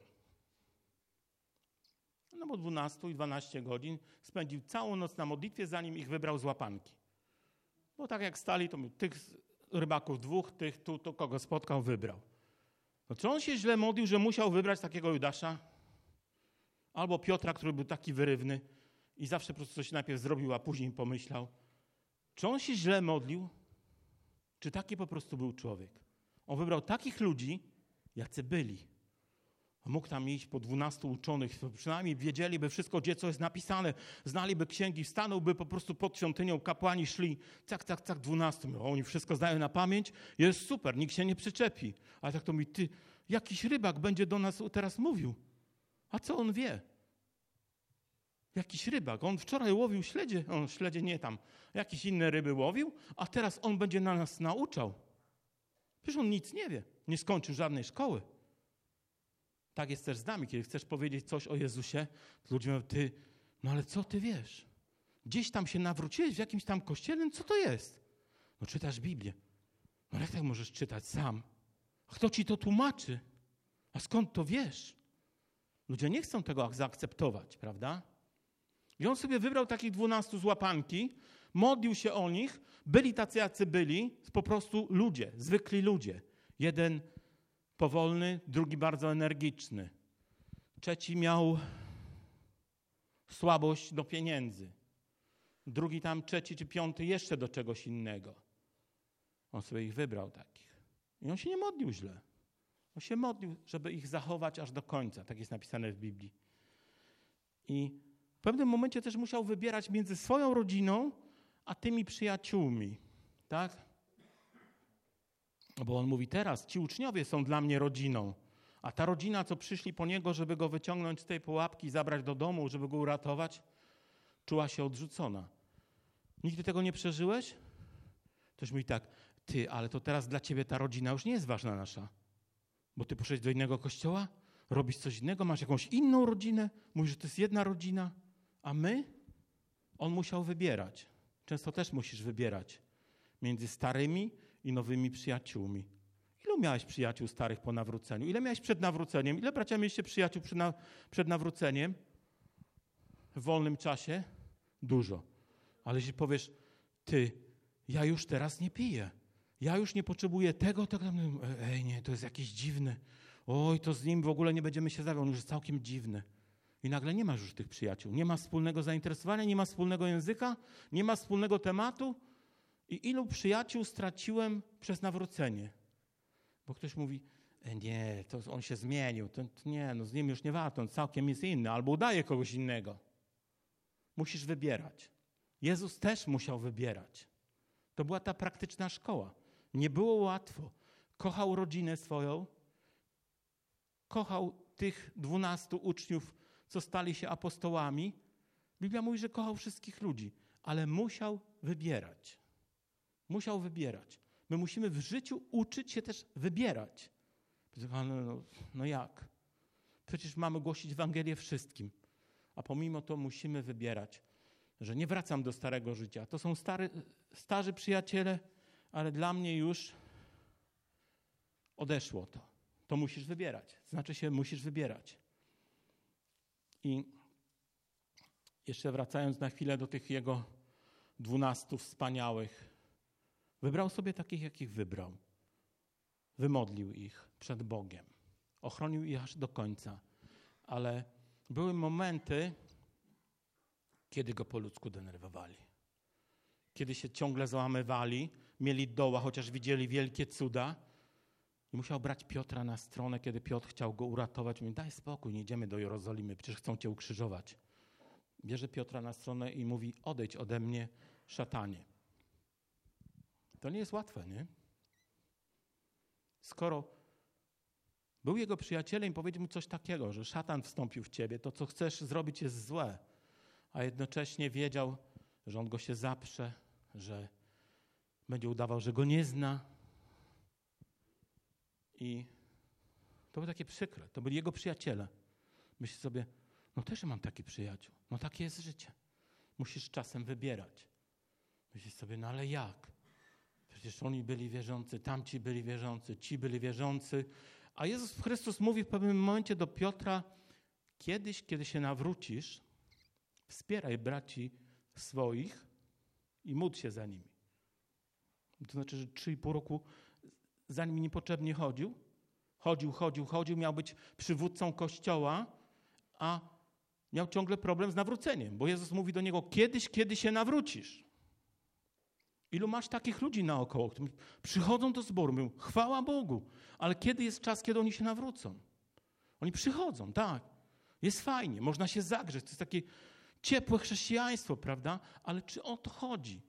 Speaker 1: No bo 12 i 12 godzin spędził całą noc na modlitwie, zanim ich wybrał z łapanki. Bo tak jak stali, to tych rybaków 2, tych tu, to kogo spotkał, wybrał. No czy on się źle modlił, że musiał wybrać takiego Judasza? Albo Piotra, który był taki wyrywny i zawsze po prostu coś najpierw zrobił, a później pomyślał. Czy on się źle modlił? Czy taki po prostu był człowiek? On wybrał takich ludzi, jacy byli. Mógł tam iść po 12 uczonych, przynajmniej wiedzieliby wszystko, gdzie co jest napisane, znaliby księgi, stanąłby po prostu pod świątynią, kapłani szli, cak, 12. Oni wszystko znają na pamięć, jest super, nikt się nie przyczepi. Ale tak to mówi, ty, jakiś rybak będzie do nas teraz mówił. A co on wie? Jakiś rybak, on wczoraj łowił śledzie nie tam, jakieś inne ryby łowił, a teraz on będzie nas nauczał. Przecież on nic nie wie, nie skończył żadnej szkoły. Tak jest też z nami, kiedy chcesz powiedzieć coś o Jezusie, to ludzie mówią, ty, no ale co ty wiesz? Gdzieś tam się nawróciłeś w jakimś tam kościele, no co to jest? No czytasz Biblię. No jak tak możesz czytać sam? A kto ci to tłumaczy? A skąd to wiesz? Ludzie nie chcą tego zaakceptować, prawda? I on sobie wybrał takich 12 z łapanki, modlił się o nich, byli tacy, jacy byli, po prostu ludzie, zwykli ludzie. Jeden powolny, drugi bardzo energiczny. Trzeci miał słabość do pieniędzy. Drugi tam, trzeci czy piąty jeszcze do czegoś innego. On sobie ich wybrał takich. I on się nie modlił źle. On się modlił, żeby ich zachować aż do końca. Tak jest napisane w Biblii. I w pewnym momencie też musiał wybierać między swoją rodziną, a tymi przyjaciółmi. Tak? Bo on mówi teraz, ci uczniowie są dla mnie rodziną, A ta rodzina, co przyszli po niego, żeby go wyciągnąć z tej pułapki i zabrać do domu, żeby go uratować, czuła się odrzucona. Nigdy tego nie przeżyłeś? Ktoś mówi tak, ty, ale to teraz dla ciebie ta rodzina już nie jest ważna nasza. Bo ty poszedłeś do innego kościoła, robisz coś innego, masz jakąś inną rodzinę, mówisz, że to jest jedna rodzina, a my? On musiał wybierać. Często też musisz wybierać między starymi i nowymi przyjaciółmi. Ilu miałeś przyjaciół starych po nawróceniu? Ile miałeś przed nawróceniem? Ile bracia mieliście przyjaciół przed nawróceniem? W wolnym czasie? Dużo. Ale jeśli powiesz, ty, ja już teraz nie piję. Ja już nie potrzebuję tego. Ej, nie, to jest jakiś dziwny. Oj, to z nim w ogóle nie będziemy się zawiał. On już jest całkiem dziwny. I nagle nie masz już tych przyjaciół. Nie ma wspólnego zainteresowania, nie ma wspólnego języka, nie ma wspólnego tematu. I ilu przyjaciół straciłem przez nawrócenie? Bo ktoś mówi, nie, to on się zmienił. To nie, no z nim już nie warto, on całkiem jest inny. Albo udaje kogoś innego. Musisz wybierać. Jezus też musiał wybierać. To była ta praktyczna szkoła. Nie było łatwo. Kochał rodzinę swoją, kochał tych 12 uczniów, co stali się apostołami. Biblia mówi, że kochał wszystkich ludzi, ale musiał wybierać. Musiał wybierać. My musimy w życiu uczyć się też wybierać. No jak? Przecież mamy głosić Ewangelię wszystkim. A pomimo to musimy wybierać, że nie wracam do starego życia. To są starzy przyjaciele, ale dla mnie już odeszło to. To musisz wybierać. Znaczy się, musisz wybierać. I jeszcze wracając na chwilę do tych jego 12 wspaniałych, wybrał sobie takich, jakich wybrał. Wymodlił ich przed Bogiem. Ochronił ich aż do końca. Ale były momenty, kiedy go po ludzku denerwowali. Kiedy się ciągle załamywali, mieli doła, chociaż widzieli wielkie cuda. I musiał brać Piotra na stronę, kiedy Piotr chciał go uratować. Mówi, daj spokój, nie idziemy do Jerozolimy, przecież chcą cię ukrzyżować. Bierze Piotra na stronę i mówi, odejdź ode mnie, szatanie. To nie jest łatwe, nie? Skoro był jego przyjacielem i powiedział mu coś takiego, że szatan wstąpił w ciebie, to co chcesz zrobić jest złe, a jednocześnie wiedział, że on go się zaprze, że będzie udawał, że go nie zna. I to było takie przykre. To byli jego przyjaciele. Myślę sobie, no też mam takich przyjaciół. No takie jest życie. Musisz czasem wybierać. Myślisz sobie, no ale jak? Przecież oni byli wierzący, tamci byli wierzący, ci byli wierzący. A Jezus Chrystus mówi w pewnym momencie do Piotra, kiedyś, kiedy się nawrócisz, wspieraj braci swoich i módl się za nimi. To znaczy, że 3,5 roku za nimi niepotrzebnie chodził. Chodził, miał być przywódcą Kościoła, a miał ciągle problem z nawróceniem, bo Jezus mówi do niego, kiedy się nawrócisz. Ilu masz takich ludzi naokoło, którzy przychodzą do zboru, mówią, chwała Bogu, ale kiedy jest czas, kiedy oni się nawrócą? Oni przychodzą, tak, jest fajnie, można się zagrzeć, to jest takie ciepłe chrześcijaństwo, prawda? Ale czy o to chodzi?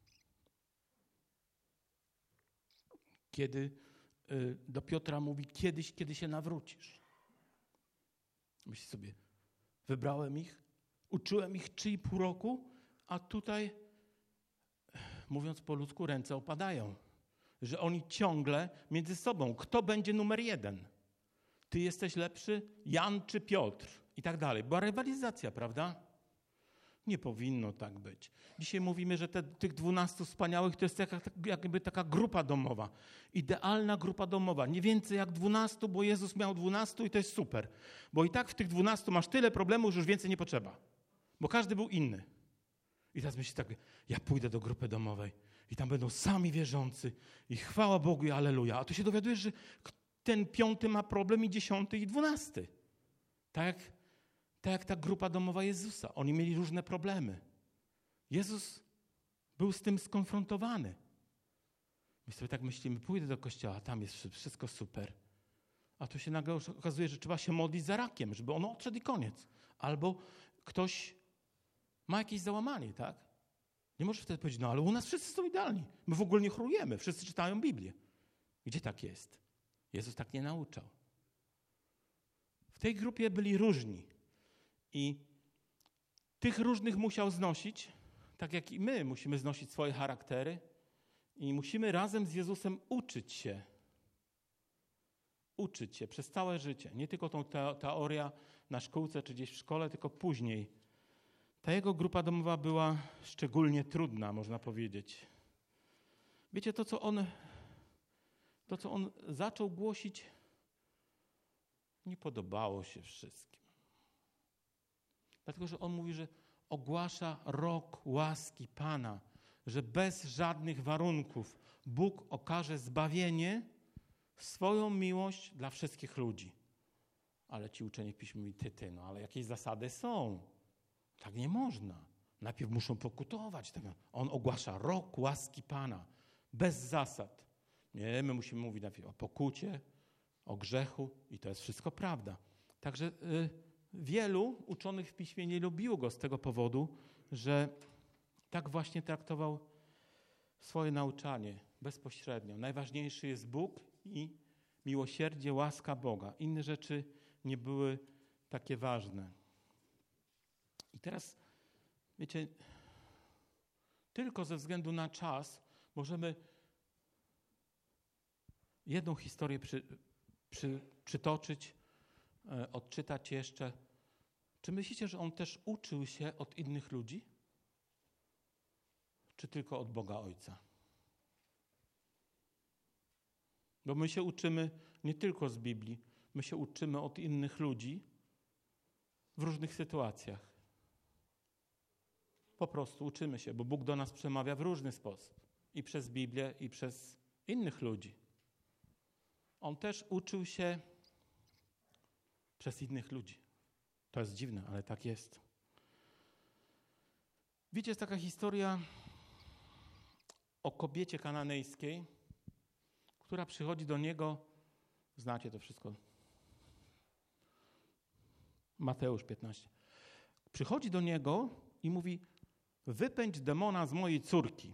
Speaker 1: Kiedy do Piotra mówi, kiedy się nawrócisz? Myślę sobie, wybrałem ich, uczyłem ich 3,5 roku, a tutaj, mówiąc po ludzku, ręce opadają. Że oni ciągle między sobą, kto będzie numer 1? Ty jesteś lepszy, Jan czy Piotr? I tak dalej. Była rywalizacja, prawda? Nie powinno tak być. Dzisiaj mówimy, że tych 12 wspaniałych to jest jakby taka grupa domowa. Idealna grupa domowa. Nie więcej jak 12, bo Jezus miał 12 i to jest super. Bo i tak w tych 12 masz tyle problemów, że już więcej nie potrzeba. Bo każdy był inny. I teraz myślisz tak, ja pójdę do grupy domowej i tam będą sami wierzący i chwała Bogu i alleluja. A tu się dowiadujesz, że ten 5 ma problem i 10 i 12. Tak jak ta grupa domowa Jezusa. Oni mieli różne problemy. Jezus był z tym skonfrontowany. My sobie tak myślimy, pójdę do kościoła, tam jest wszystko super. A tu się nagle okazuje, że trzeba się modlić za rakiem, żeby on odszedł i koniec. Albo ktoś ma jakieś załamanie, tak? Nie możesz wtedy powiedzieć, no ale u nas wszyscy są idealni. My w ogóle nie chorujemy, wszyscy czytają Biblię. Gdzie tak jest? Jezus tak nie nauczał. w tej grupie byli różni i tych różnych musiał znosić, tak jak i my musimy znosić swoje charaktery i musimy razem z Jezusem uczyć się przez całe życie. Nie tylko tą teoria na szkółce czy gdzieś w szkole, tylko później. Ta jego grupa domowa była szczególnie trudna, można powiedzieć. Wiecie, to co on zaczął głosić, nie podobało się wszystkim. Dlatego, że on mówi, że ogłasza rok łaski Pana, że bez żadnych warunków Bóg okaże zbawienie, swoją miłość dla wszystkich ludzi. Ale ci uczeni w Piśmie mówią, no ale jakieś zasady są. Tak nie można. Najpierw muszą pokutować. On ogłasza rok łaski Pana, bez zasad. Nie, my musimy mówić najpierw o pokucie, o grzechu i to jest wszystko prawda. Także wielu uczonych w Piśmie nie lubiło go z tego powodu, że tak właśnie traktował swoje nauczanie bezpośrednio. Najważniejszy jest Bóg i miłosierdzie, łaska Boga. Inne rzeczy nie były takie ważne. I teraz, wiecie, tylko ze względu na czas możemy jedną historię przytoczyć, odczytać jeszcze. Czy myślicie, że on też uczył się od innych ludzi? Czy tylko od Boga Ojca? Bo my się uczymy nie tylko z Biblii, my się uczymy od innych ludzi w różnych sytuacjach. Po prostu uczymy się, bo Bóg do nas przemawia w różny sposób. I przez Biblię, i przez innych ludzi. On też uczył się przez innych ludzi. To jest dziwne, ale tak jest. Wiecie, jest taka historia o kobiecie kananejskiej, która przychodzi do niego, znacie to wszystko, Mateusz 15. Przychodzi do niego i mówi, wypędź demona z mojej córki.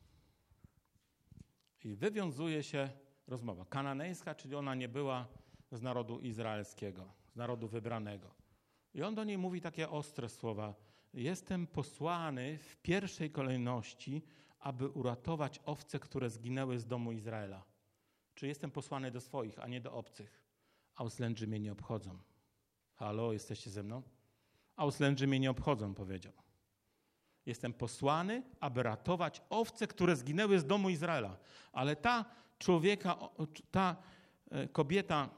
Speaker 1: I wywiązuje się rozmowa kananejska, czyli ona nie była z narodu izraelskiego, z narodu wybranego. I on do niej mówi takie ostre słowa. Jestem posłany w pierwszej kolejności, aby uratować owce, które zginęły z domu Izraela. Czy jestem posłany do swoich, a nie do obcych? Auslędrzy mnie nie obchodzą. Halo, jesteście ze mną? Auslędrzy mnie nie obchodzą, powiedział. Jestem posłany, aby ratować owce, które zginęły z domu Izraela. Ale ta kobieta,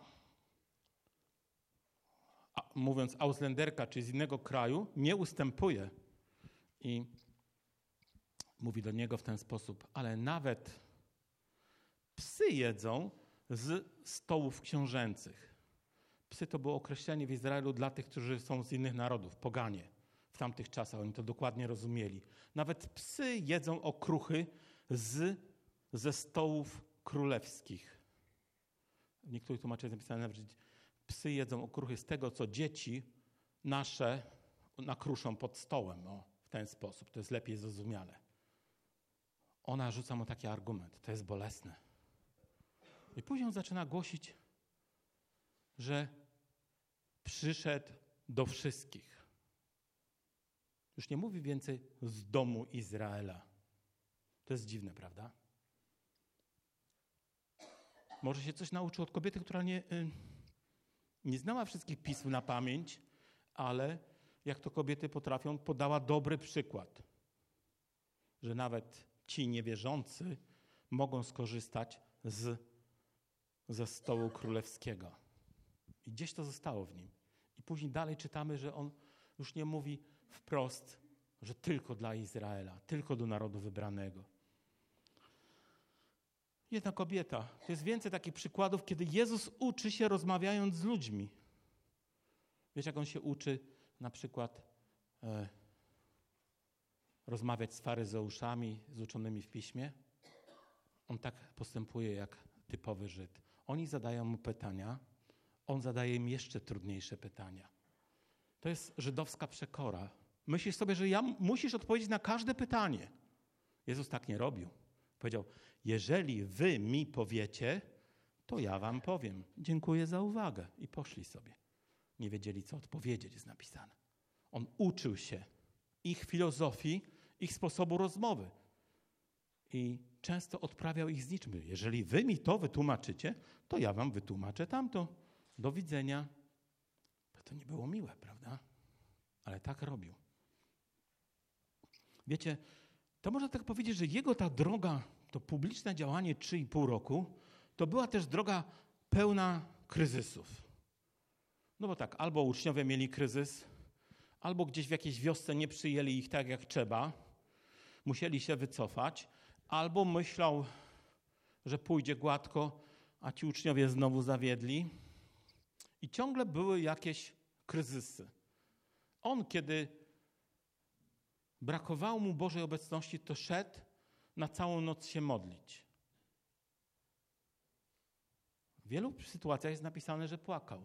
Speaker 1: mówiąc Ausländerka, czyli z innego kraju, nie ustępuje. I mówi do niego w ten sposób, ale nawet psy jedzą z stołów książęcych. Psy to było określenie w Izraelu dla tych, którzy są z innych narodów, poganie. W tamtych czasach oni to dokładnie rozumieli. Nawet psy jedzą okruchy ze stołów królewskich. W niektórych tłumaczeniach jest napisane, że psy jedzą okruchy z tego, co dzieci nasze nakruszą pod stołem. W ten sposób. To jest lepiej zrozumiane. Ona rzuca mu taki argument. To jest bolesne. I później on zaczyna głosić, że przyszedł do wszystkich. Już nie mówi więcej z domu Izraela. To jest dziwne, prawda? Może się coś nauczył od kobiety, która nie znała wszystkich pism na pamięć, ale jak to kobiety potrafią, podała dobry przykład, że nawet ci niewierzący mogą skorzystać ze stołu królewskiego. I gdzieś to zostało w nim. I później dalej czytamy, że on już nie mówi wprost, że tylko dla Izraela, tylko do narodu wybranego. Jedna kobieta. To jest więcej takich przykładów, kiedy Jezus uczy się rozmawiając z ludźmi. Wiecie, jak on się uczy na przykład rozmawiać z faryzeuszami, z uczonymi w piśmie? On tak postępuje jak typowy Żyd. Oni zadają mu pytania, on zadaje im jeszcze trudniejsze pytania. To jest żydowska przekora. Myślisz sobie, że musisz odpowiedzieć na każde pytanie. Jezus tak nie robił. Powiedział, jeżeli wy mi powiecie, to ja wam powiem. Dziękuję za uwagę. I poszli sobie. nie wiedzieli, co odpowiedzieć, jest napisane. On uczył się ich filozofii, ich sposobu rozmowy. I często odprawiał ich z niczym. Jeżeli wy mi to wytłumaczycie, to ja wam wytłumaczę tamto. Do widzenia. To nie było miłe, prawda? Ale tak robił. Wiecie, to można tak powiedzieć, że jego ta droga, to publiczne działanie 3,5 roku, to była też droga pełna kryzysów. No bo tak, albo uczniowie mieli kryzys, albo gdzieś w jakiejś wiosce nie przyjęli ich tak jak trzeba, musieli się wycofać, albo myślał, że pójdzie gładko, a ci uczniowie znowu zawiedli. I ciągle były jakieś kryzysy. On, kiedy brakowało mu Bożej obecności, to szedł na całą noc się modlić. W wielu sytuacjach jest napisane, że płakał.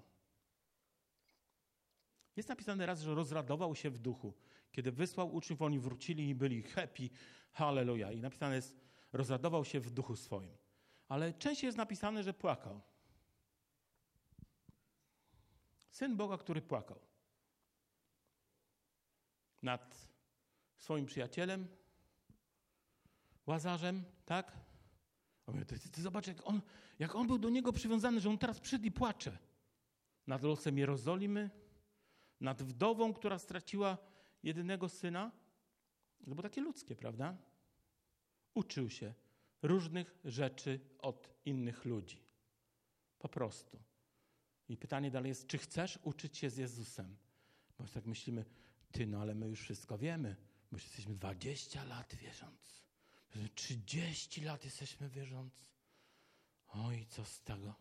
Speaker 1: Jest napisane raz, że rozradował się w duchu. Kiedy wysłał uczniów, oni wrócili i byli happy, halleluja. I napisane jest, rozradował się w duchu swoim. Ale częściej jest napisane, że płakał. Syn Boga, który płakał. Nad swoim przyjacielem, Łazarzem, tak? Ty zobacz, jak on był do niego przywiązany, że on teraz przyszedł i płacze. Nad losem Jerozolimy, nad wdową, która straciła jedynego syna. To było takie ludzkie, prawda? Uczył się różnych rzeczy od innych ludzi. Po prostu. I pytanie dalej jest, czy chcesz uczyć się z Jezusem? Bo tak myślimy, ale my już wszystko wiemy. My już jesteśmy 20 lat wierząc. 30 lat jesteśmy wierząc. Oj, co z tego?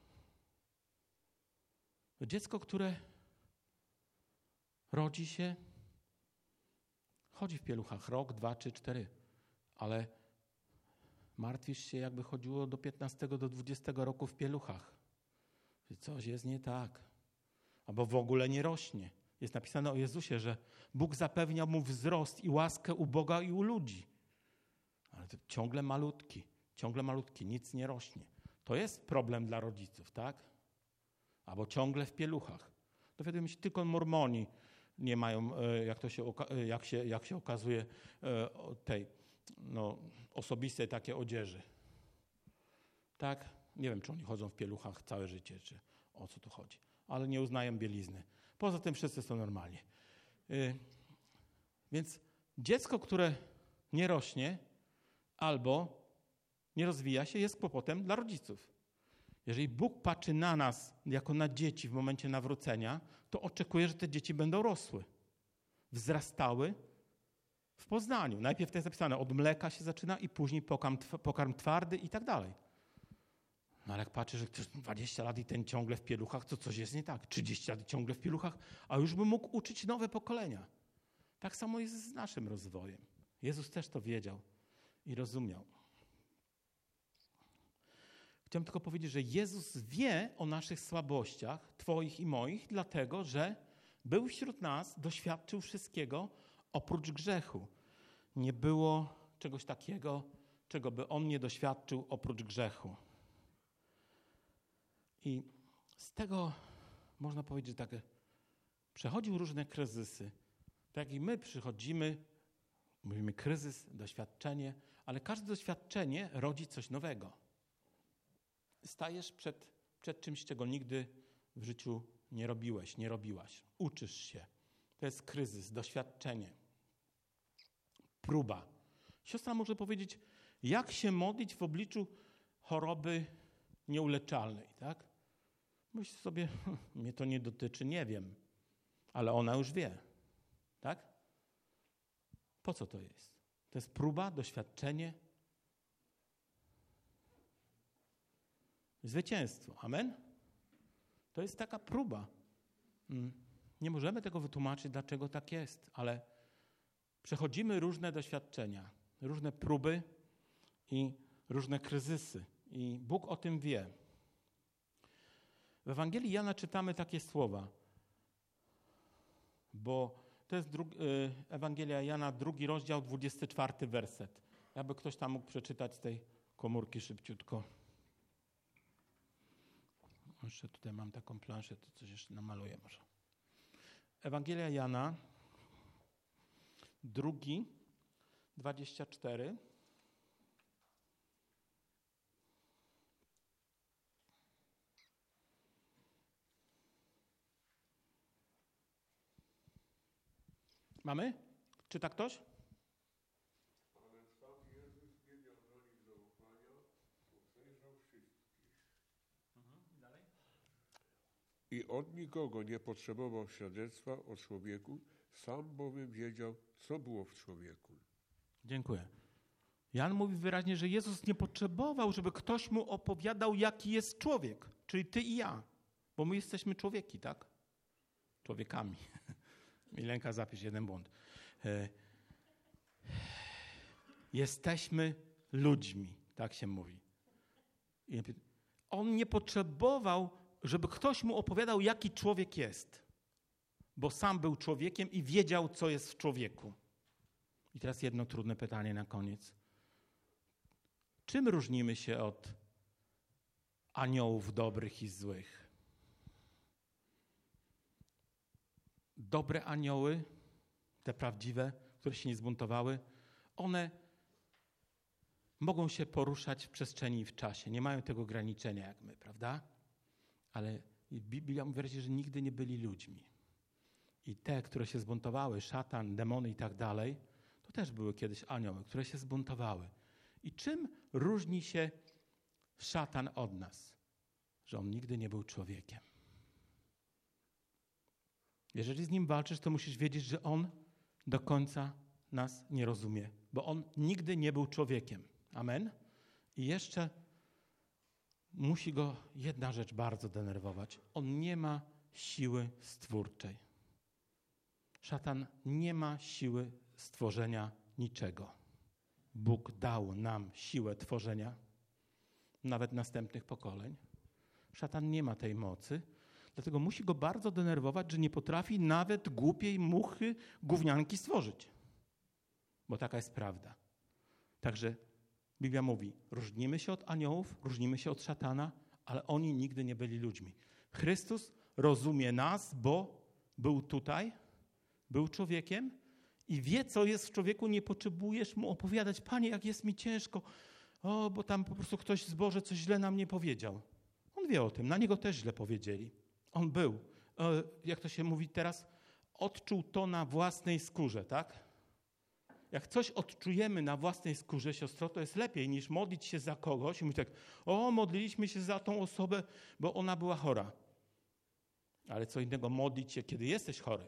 Speaker 1: Dziecko, które rodzi się, chodzi w pieluchach rok, 2 czy 4, ale martwisz się, jakby chodziło do 15, do 20 roku w pieluchach. Coś jest nie tak. Albo w ogóle nie rośnie. Jest napisane o Jezusie, że Bóg zapewniał mu wzrost i łaskę u Boga i u ludzi. Ale to ciągle malutki, nic nie rośnie. To jest problem dla rodziców, tak? Albo ciągle w pieluchach. Dowiadujemy się, tylko Mormoni nie mają, jak się okazuje, tej osobistej takiej odzieży. Tak? Nie wiem, czy oni chodzą w pieluchach całe życie, czy o co tu chodzi. Ale nie uznają bielizny. Poza tym wszyscy są normalnie. Więc dziecko, które nie rośnie albo nie rozwija się, jest kłopotem dla rodziców. Jeżeli Bóg patrzy na nas jako na dzieci w momencie nawrócenia, to oczekuje, że te dzieci będą rosły, wzrastały w poznaniu. Najpierw to jest zapisane, od mleka się zaczyna i później pokarm twardy i tak dalej. No ale jak patrzy, że ktoś 20 lat i ten ciągle w pieluchach, to coś jest nie tak. 30 lat i ciągle w pieluchach, a już by mógł uczyć nowe pokolenia. Tak samo jest z naszym rozwojem. Jezus też to wiedział i rozumiał. Chciałem tylko powiedzieć, że Jezus wie o naszych słabościach, twoich i moich, dlatego, że był wśród nas, doświadczył wszystkiego oprócz grzechu. Nie było czegoś takiego, czego by on nie doświadczył oprócz grzechu. I z tego można powiedzieć tak, przechodził różne kryzysy. Tak jak i my przychodzimy, mówimy kryzys, doświadczenie, ale każde doświadczenie rodzi coś nowego. Stajesz przed czymś, czego nigdy w życiu nie robiłeś, nie robiłaś. Uczysz się. To jest kryzys, doświadczenie, próba. Siostra może powiedzieć, jak się modlić w obliczu choroby nieuleczalnej, tak? Myśl sobie, mnie to nie dotyczy, nie wiem, ale ona już wie, tak? Po co to jest? To jest próba, doświadczenie, zwycięstwo. Amen? To jest taka próba. Nie możemy tego wytłumaczyć, dlaczego tak jest, ale przechodzimy różne doświadczenia, różne próby i różne kryzysy. I Bóg o tym wie. W Ewangelii Jana czytamy takie słowa, bo to jest Ewangelia Jana, 2 rozdział, 24 werset. Jakby ktoś tam mógł przeczytać z tej komórki szybciutko. Jeszcze tutaj mam taką planszę, to coś jeszcze namaluję może. Ewangelia Jana, 2, 24. Mamy? Czyta ktoś?
Speaker 4: Ale sam Jezus nie miał do nich zaufania, bo przejrzał wszystkich.
Speaker 1: Dalej.
Speaker 4: I od nikogo nie potrzebował świadectwa o człowieku, sam bowiem wiedział, co było w człowieku.
Speaker 1: Dziękuję. Jan mówi wyraźnie, że Jezus nie potrzebował, żeby ktoś mu opowiadał, jaki jest człowiek, czyli ty i ja, bo my jesteśmy człowieki, tak? Człowiekami. Milenka, zapisz jeden błąd. Jesteśmy ludźmi, tak się mówi. On nie potrzebował, żeby ktoś mu opowiadał, jaki człowiek jest, bo sam był człowiekiem i wiedział, co jest w człowieku. I teraz jedno trudne pytanie na koniec. Czym różnimy się od aniołów dobrych i złych? Dobre anioły, te prawdziwe, które się nie zbuntowały, one mogą się poruszać w przestrzeni i w czasie. Nie mają tego ograniczenia jak my, prawda? Ale Biblia mówi wyraźnie, że nigdy nie byli ludźmi. I te, które się zbuntowały, szatan, demony i tak dalej, to też były kiedyś anioły, które się zbuntowały. I czym różni się szatan od nas? Że on nigdy nie był człowiekiem. Jeżeli z nim walczysz, to musisz wiedzieć, że on do końca nas nie rozumie, bo on nigdy nie był człowiekiem. Amen? I jeszcze musi go jedna rzecz bardzo denerwować. On nie ma siły stwórczej. Szatan nie ma siły stworzenia niczego. Bóg dał nam siłę tworzenia, nawet następnych pokoleń. Szatan nie ma tej mocy, dlatego musi go bardzo denerwować, że nie potrafi nawet głupiej muchy, gównianki stworzyć. Bo taka jest prawda. Także Biblia mówi, różnimy się od aniołów, różnimy się od szatana, ale oni nigdy nie byli ludźmi. Chrystus rozumie nas, bo był tutaj, był człowiekiem i wie, co jest w człowieku. Nie potrzebujesz mu opowiadać, Panie, jak jest mi ciężko, bo tam po prostu ktoś z Boże coś źle nam nie powiedział. On wie o tym, na niego też źle powiedzieli. On był, jak to się mówi teraz, odczuł to na własnej skórze, tak? Jak coś odczujemy na własnej skórze, siostro, to jest lepiej niż modlić się za kogoś i mówić tak, modliliśmy się za tą osobę, bo ona była chora. Ale co innego modlić się, kiedy jesteś chory.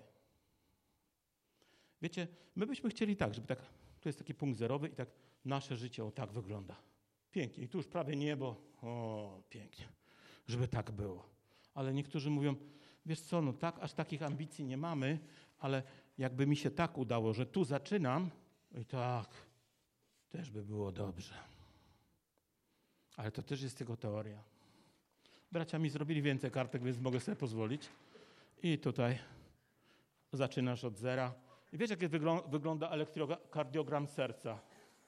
Speaker 1: Wiecie, my byśmy chcieli tak, żeby tak, tu jest taki punkt zerowy i tak nasze życie tak wygląda. Pięknie. I tu już prawie niebo, pięknie, żeby tak było. Ale niektórzy mówią, wiesz co, tak, aż takich ambicji nie mamy, ale jakby mi się tak udało, że tu zaczynam, i tak, też by było dobrze. Ale to też jest tylko teoria. Bracia mi zrobili więcej kartek, więc mogę sobie pozwolić. I tutaj zaczynasz od zera. I wiesz, jak wygląda elektrokardiogram serca?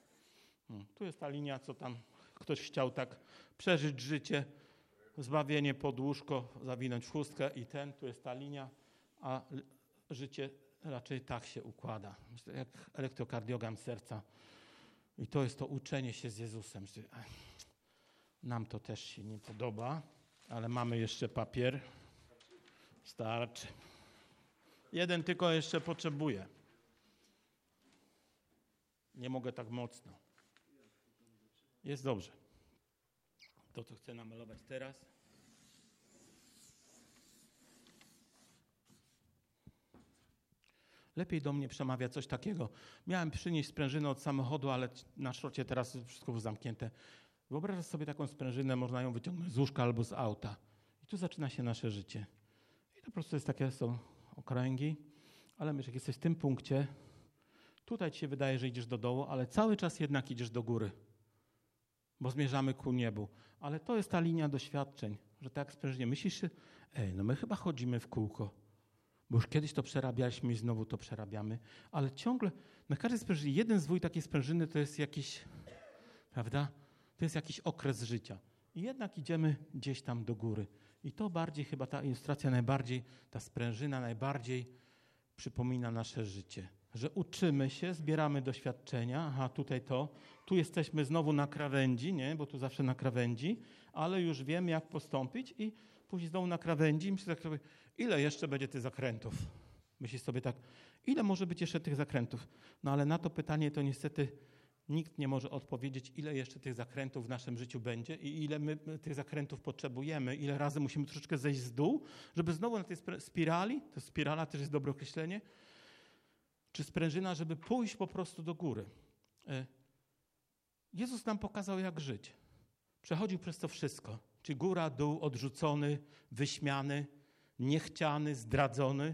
Speaker 1: Tu jest ta linia, co tam ktoś chciał tak przeżyć życie, zbawienie pod łóżko, zawinąć w chustkę i tu jest ta linia, a życie raczej tak się układa. Myślę, jak elektrokardiogram serca. I to jest to uczenie się z Jezusem. Nam to też się nie podoba, ale mamy jeszcze papier. Starczy. Jeden tylko jeszcze potrzebuję. Nie mogę tak mocno. Jest dobrze. To, co chcę namalować teraz. Lepiej do mnie przemawia coś takiego. Miałem przynieść sprężynę od samochodu, ale na szrocie teraz wszystko było zamknięte. Wyobrażasz sobie taką sprężynę, można ją wyciągnąć z łóżka albo z auta. I tu zaczyna się nasze życie. I to po prostu jest takie, są okręgi, ale myślę, jak jesteś w tym punkcie, tutaj ci się wydaje, że idziesz do dołu, ale cały czas jednak idziesz do góry, bo zmierzamy ku niebu. Ale to jest ta linia doświadczeń, że tak sprężynie myślisz, my chyba chodzimy w kółko, bo już kiedyś to przerabialiśmy i znowu to przerabiamy, ale ciągle na każdej sprężynie, jeden zwój takiej sprężyny to jest jakiś, prawda, to jest jakiś okres życia. I jednak idziemy gdzieś tam do góry. I to bardziej chyba ta ilustracja najbardziej, ta sprężyna najbardziej przypomina nasze życie. Że uczymy się, zbieramy doświadczenia, aha, tutaj to, tu jesteśmy znowu na krawędzi, nie, bo tu zawsze na krawędzi, ale już wiemy, jak postąpić i później znowu na krawędzi. Myślę sobie, ile jeszcze będzie tych zakrętów? Myślisz sobie tak, ile może być jeszcze tych zakrętów? No ale na to pytanie to niestety nikt nie może odpowiedzieć, ile jeszcze tych zakrętów w naszym życiu będzie i ile my tych zakrętów potrzebujemy, ile razy musimy troszeczkę zejść z dół, żeby znowu na tej spirali, to spirala też jest dobre określenie, czy sprężyna, żeby pójść po prostu do góry. Jezus nam pokazał, jak żyć. Przechodził przez to wszystko. Czyli góra, dół, odrzucony, wyśmiany, niechciany, zdradzony,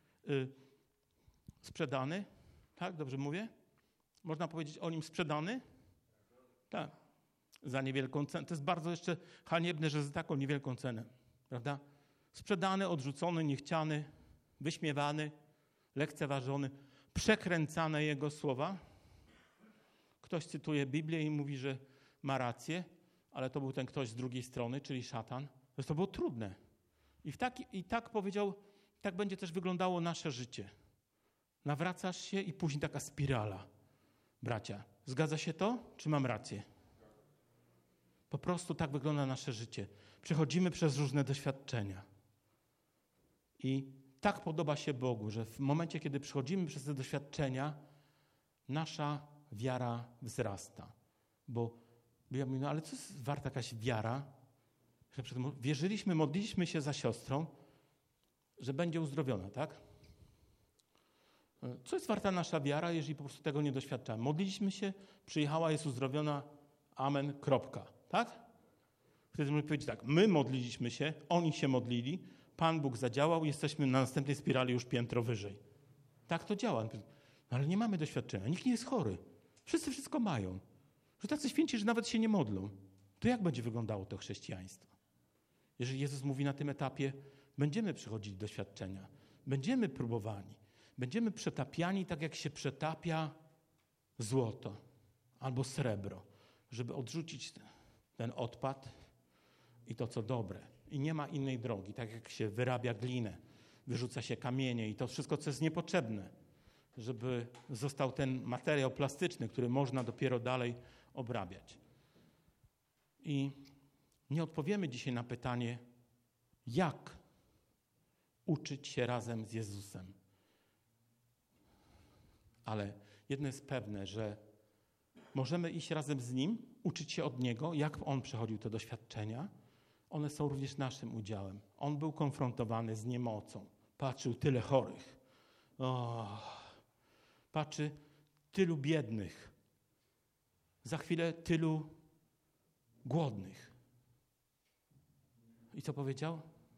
Speaker 1: sprzedany. Tak, dobrze mówię? Można powiedzieć o nim sprzedany? Tak. Za niewielką cenę. To jest bardzo jeszcze haniebne, że za taką niewielką cenę. Prawda? Sprzedany, odrzucony, niechciany, wyśmiewany, lekceważony, przekręcane jego słowa. Ktoś cytuje Biblię i mówi, że ma rację, ale to był ten ktoś z drugiej strony, czyli szatan. To było trudne. I tak powiedział, tak będzie też wyglądało nasze życie. Nawracasz się i później taka spirala. Bracia, zgadza się to? Czy mam rację? Po prostu tak wygląda nasze życie. Przechodzimy przez różne doświadczenia. I tak podoba się Bogu, że w momencie, kiedy przechodzimy przez te doświadczenia, nasza wiara wzrasta. Bo ja mówię, no ale co jest warta jakaś wiara? Że wierzyliśmy, modliliśmy się za siostrą, że będzie uzdrowiona, tak? Co jest warta nasza wiara, jeżeli po prostu tego nie doświadczamy? Modliliśmy się, przyjechała, jest uzdrowiona, amen, kropka, tak? Wtedy możemy powiedzieć tak, my modliliśmy się, oni się modlili, Pan Bóg zadziałał, jesteśmy na następnej spirali już piętro wyżej. Tak to działa. No, ale nie mamy doświadczenia, nikt nie jest chory. Wszyscy wszystko mają. Że tacy święci, że nawet się nie modlą. To jak będzie wyglądało to chrześcijaństwo? Jeżeli Jezus mówi na tym etapie, będziemy przechodzić doświadczenia, będziemy próbowani, będziemy przetapiani tak, jak się przetapia złoto albo srebro, żeby odrzucić ten odpad i to, co dobre. I nie ma innej drogi, tak jak się wyrabia glinę, wyrzuca się kamienie i to wszystko, co jest niepotrzebne, żeby został ten materiał plastyczny, który można dopiero dalej obrabiać. I nie odpowiemy dzisiaj na pytanie, jak uczyć się razem z Jezusem. Ale jedno jest pewne, że możemy iść razem z Nim, uczyć się od Niego, jak On przechodził te doświadczenia. One są również naszym udziałem. On był konfrontowany z niemocą. Patrzył, tyle chorych. Patrzy, tylu biednych. Za chwilę tylu głodnych. I co powiedział?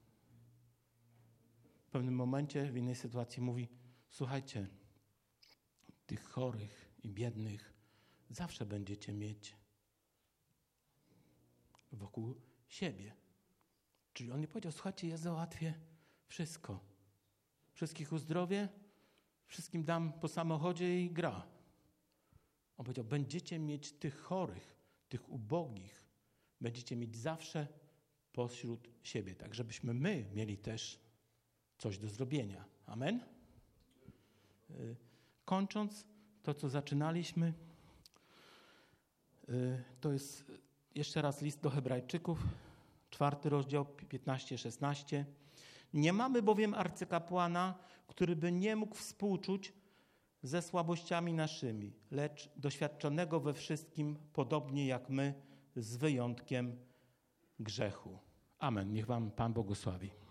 Speaker 1: W pewnym momencie, w innej sytuacji mówi, słuchajcie, tych chorych i biednych zawsze będziecie mieć wokół siebie. Czyli on nie powiedział, słuchajcie, ja załatwię wszystko. Wszystkich uzdrowię, wszystkim dam po samochodzie i gra. On powiedział, będziecie mieć tych chorych, tych ubogich, będziecie mieć zawsze pośród siebie, tak żebyśmy my mieli też coś do zrobienia. Amen? Kończąc to, co zaczynaliśmy, to jest jeszcze raz list do Hebrajczyków, 4 rozdział, 15-16. Nie mamy bowiem arcykapłana, który by nie mógł współczuć ze słabościami naszymi, lecz doświadczonego we wszystkim, podobnie jak my, z wyjątkiem grzechu. Amen. Niech wam Pan błogosławi.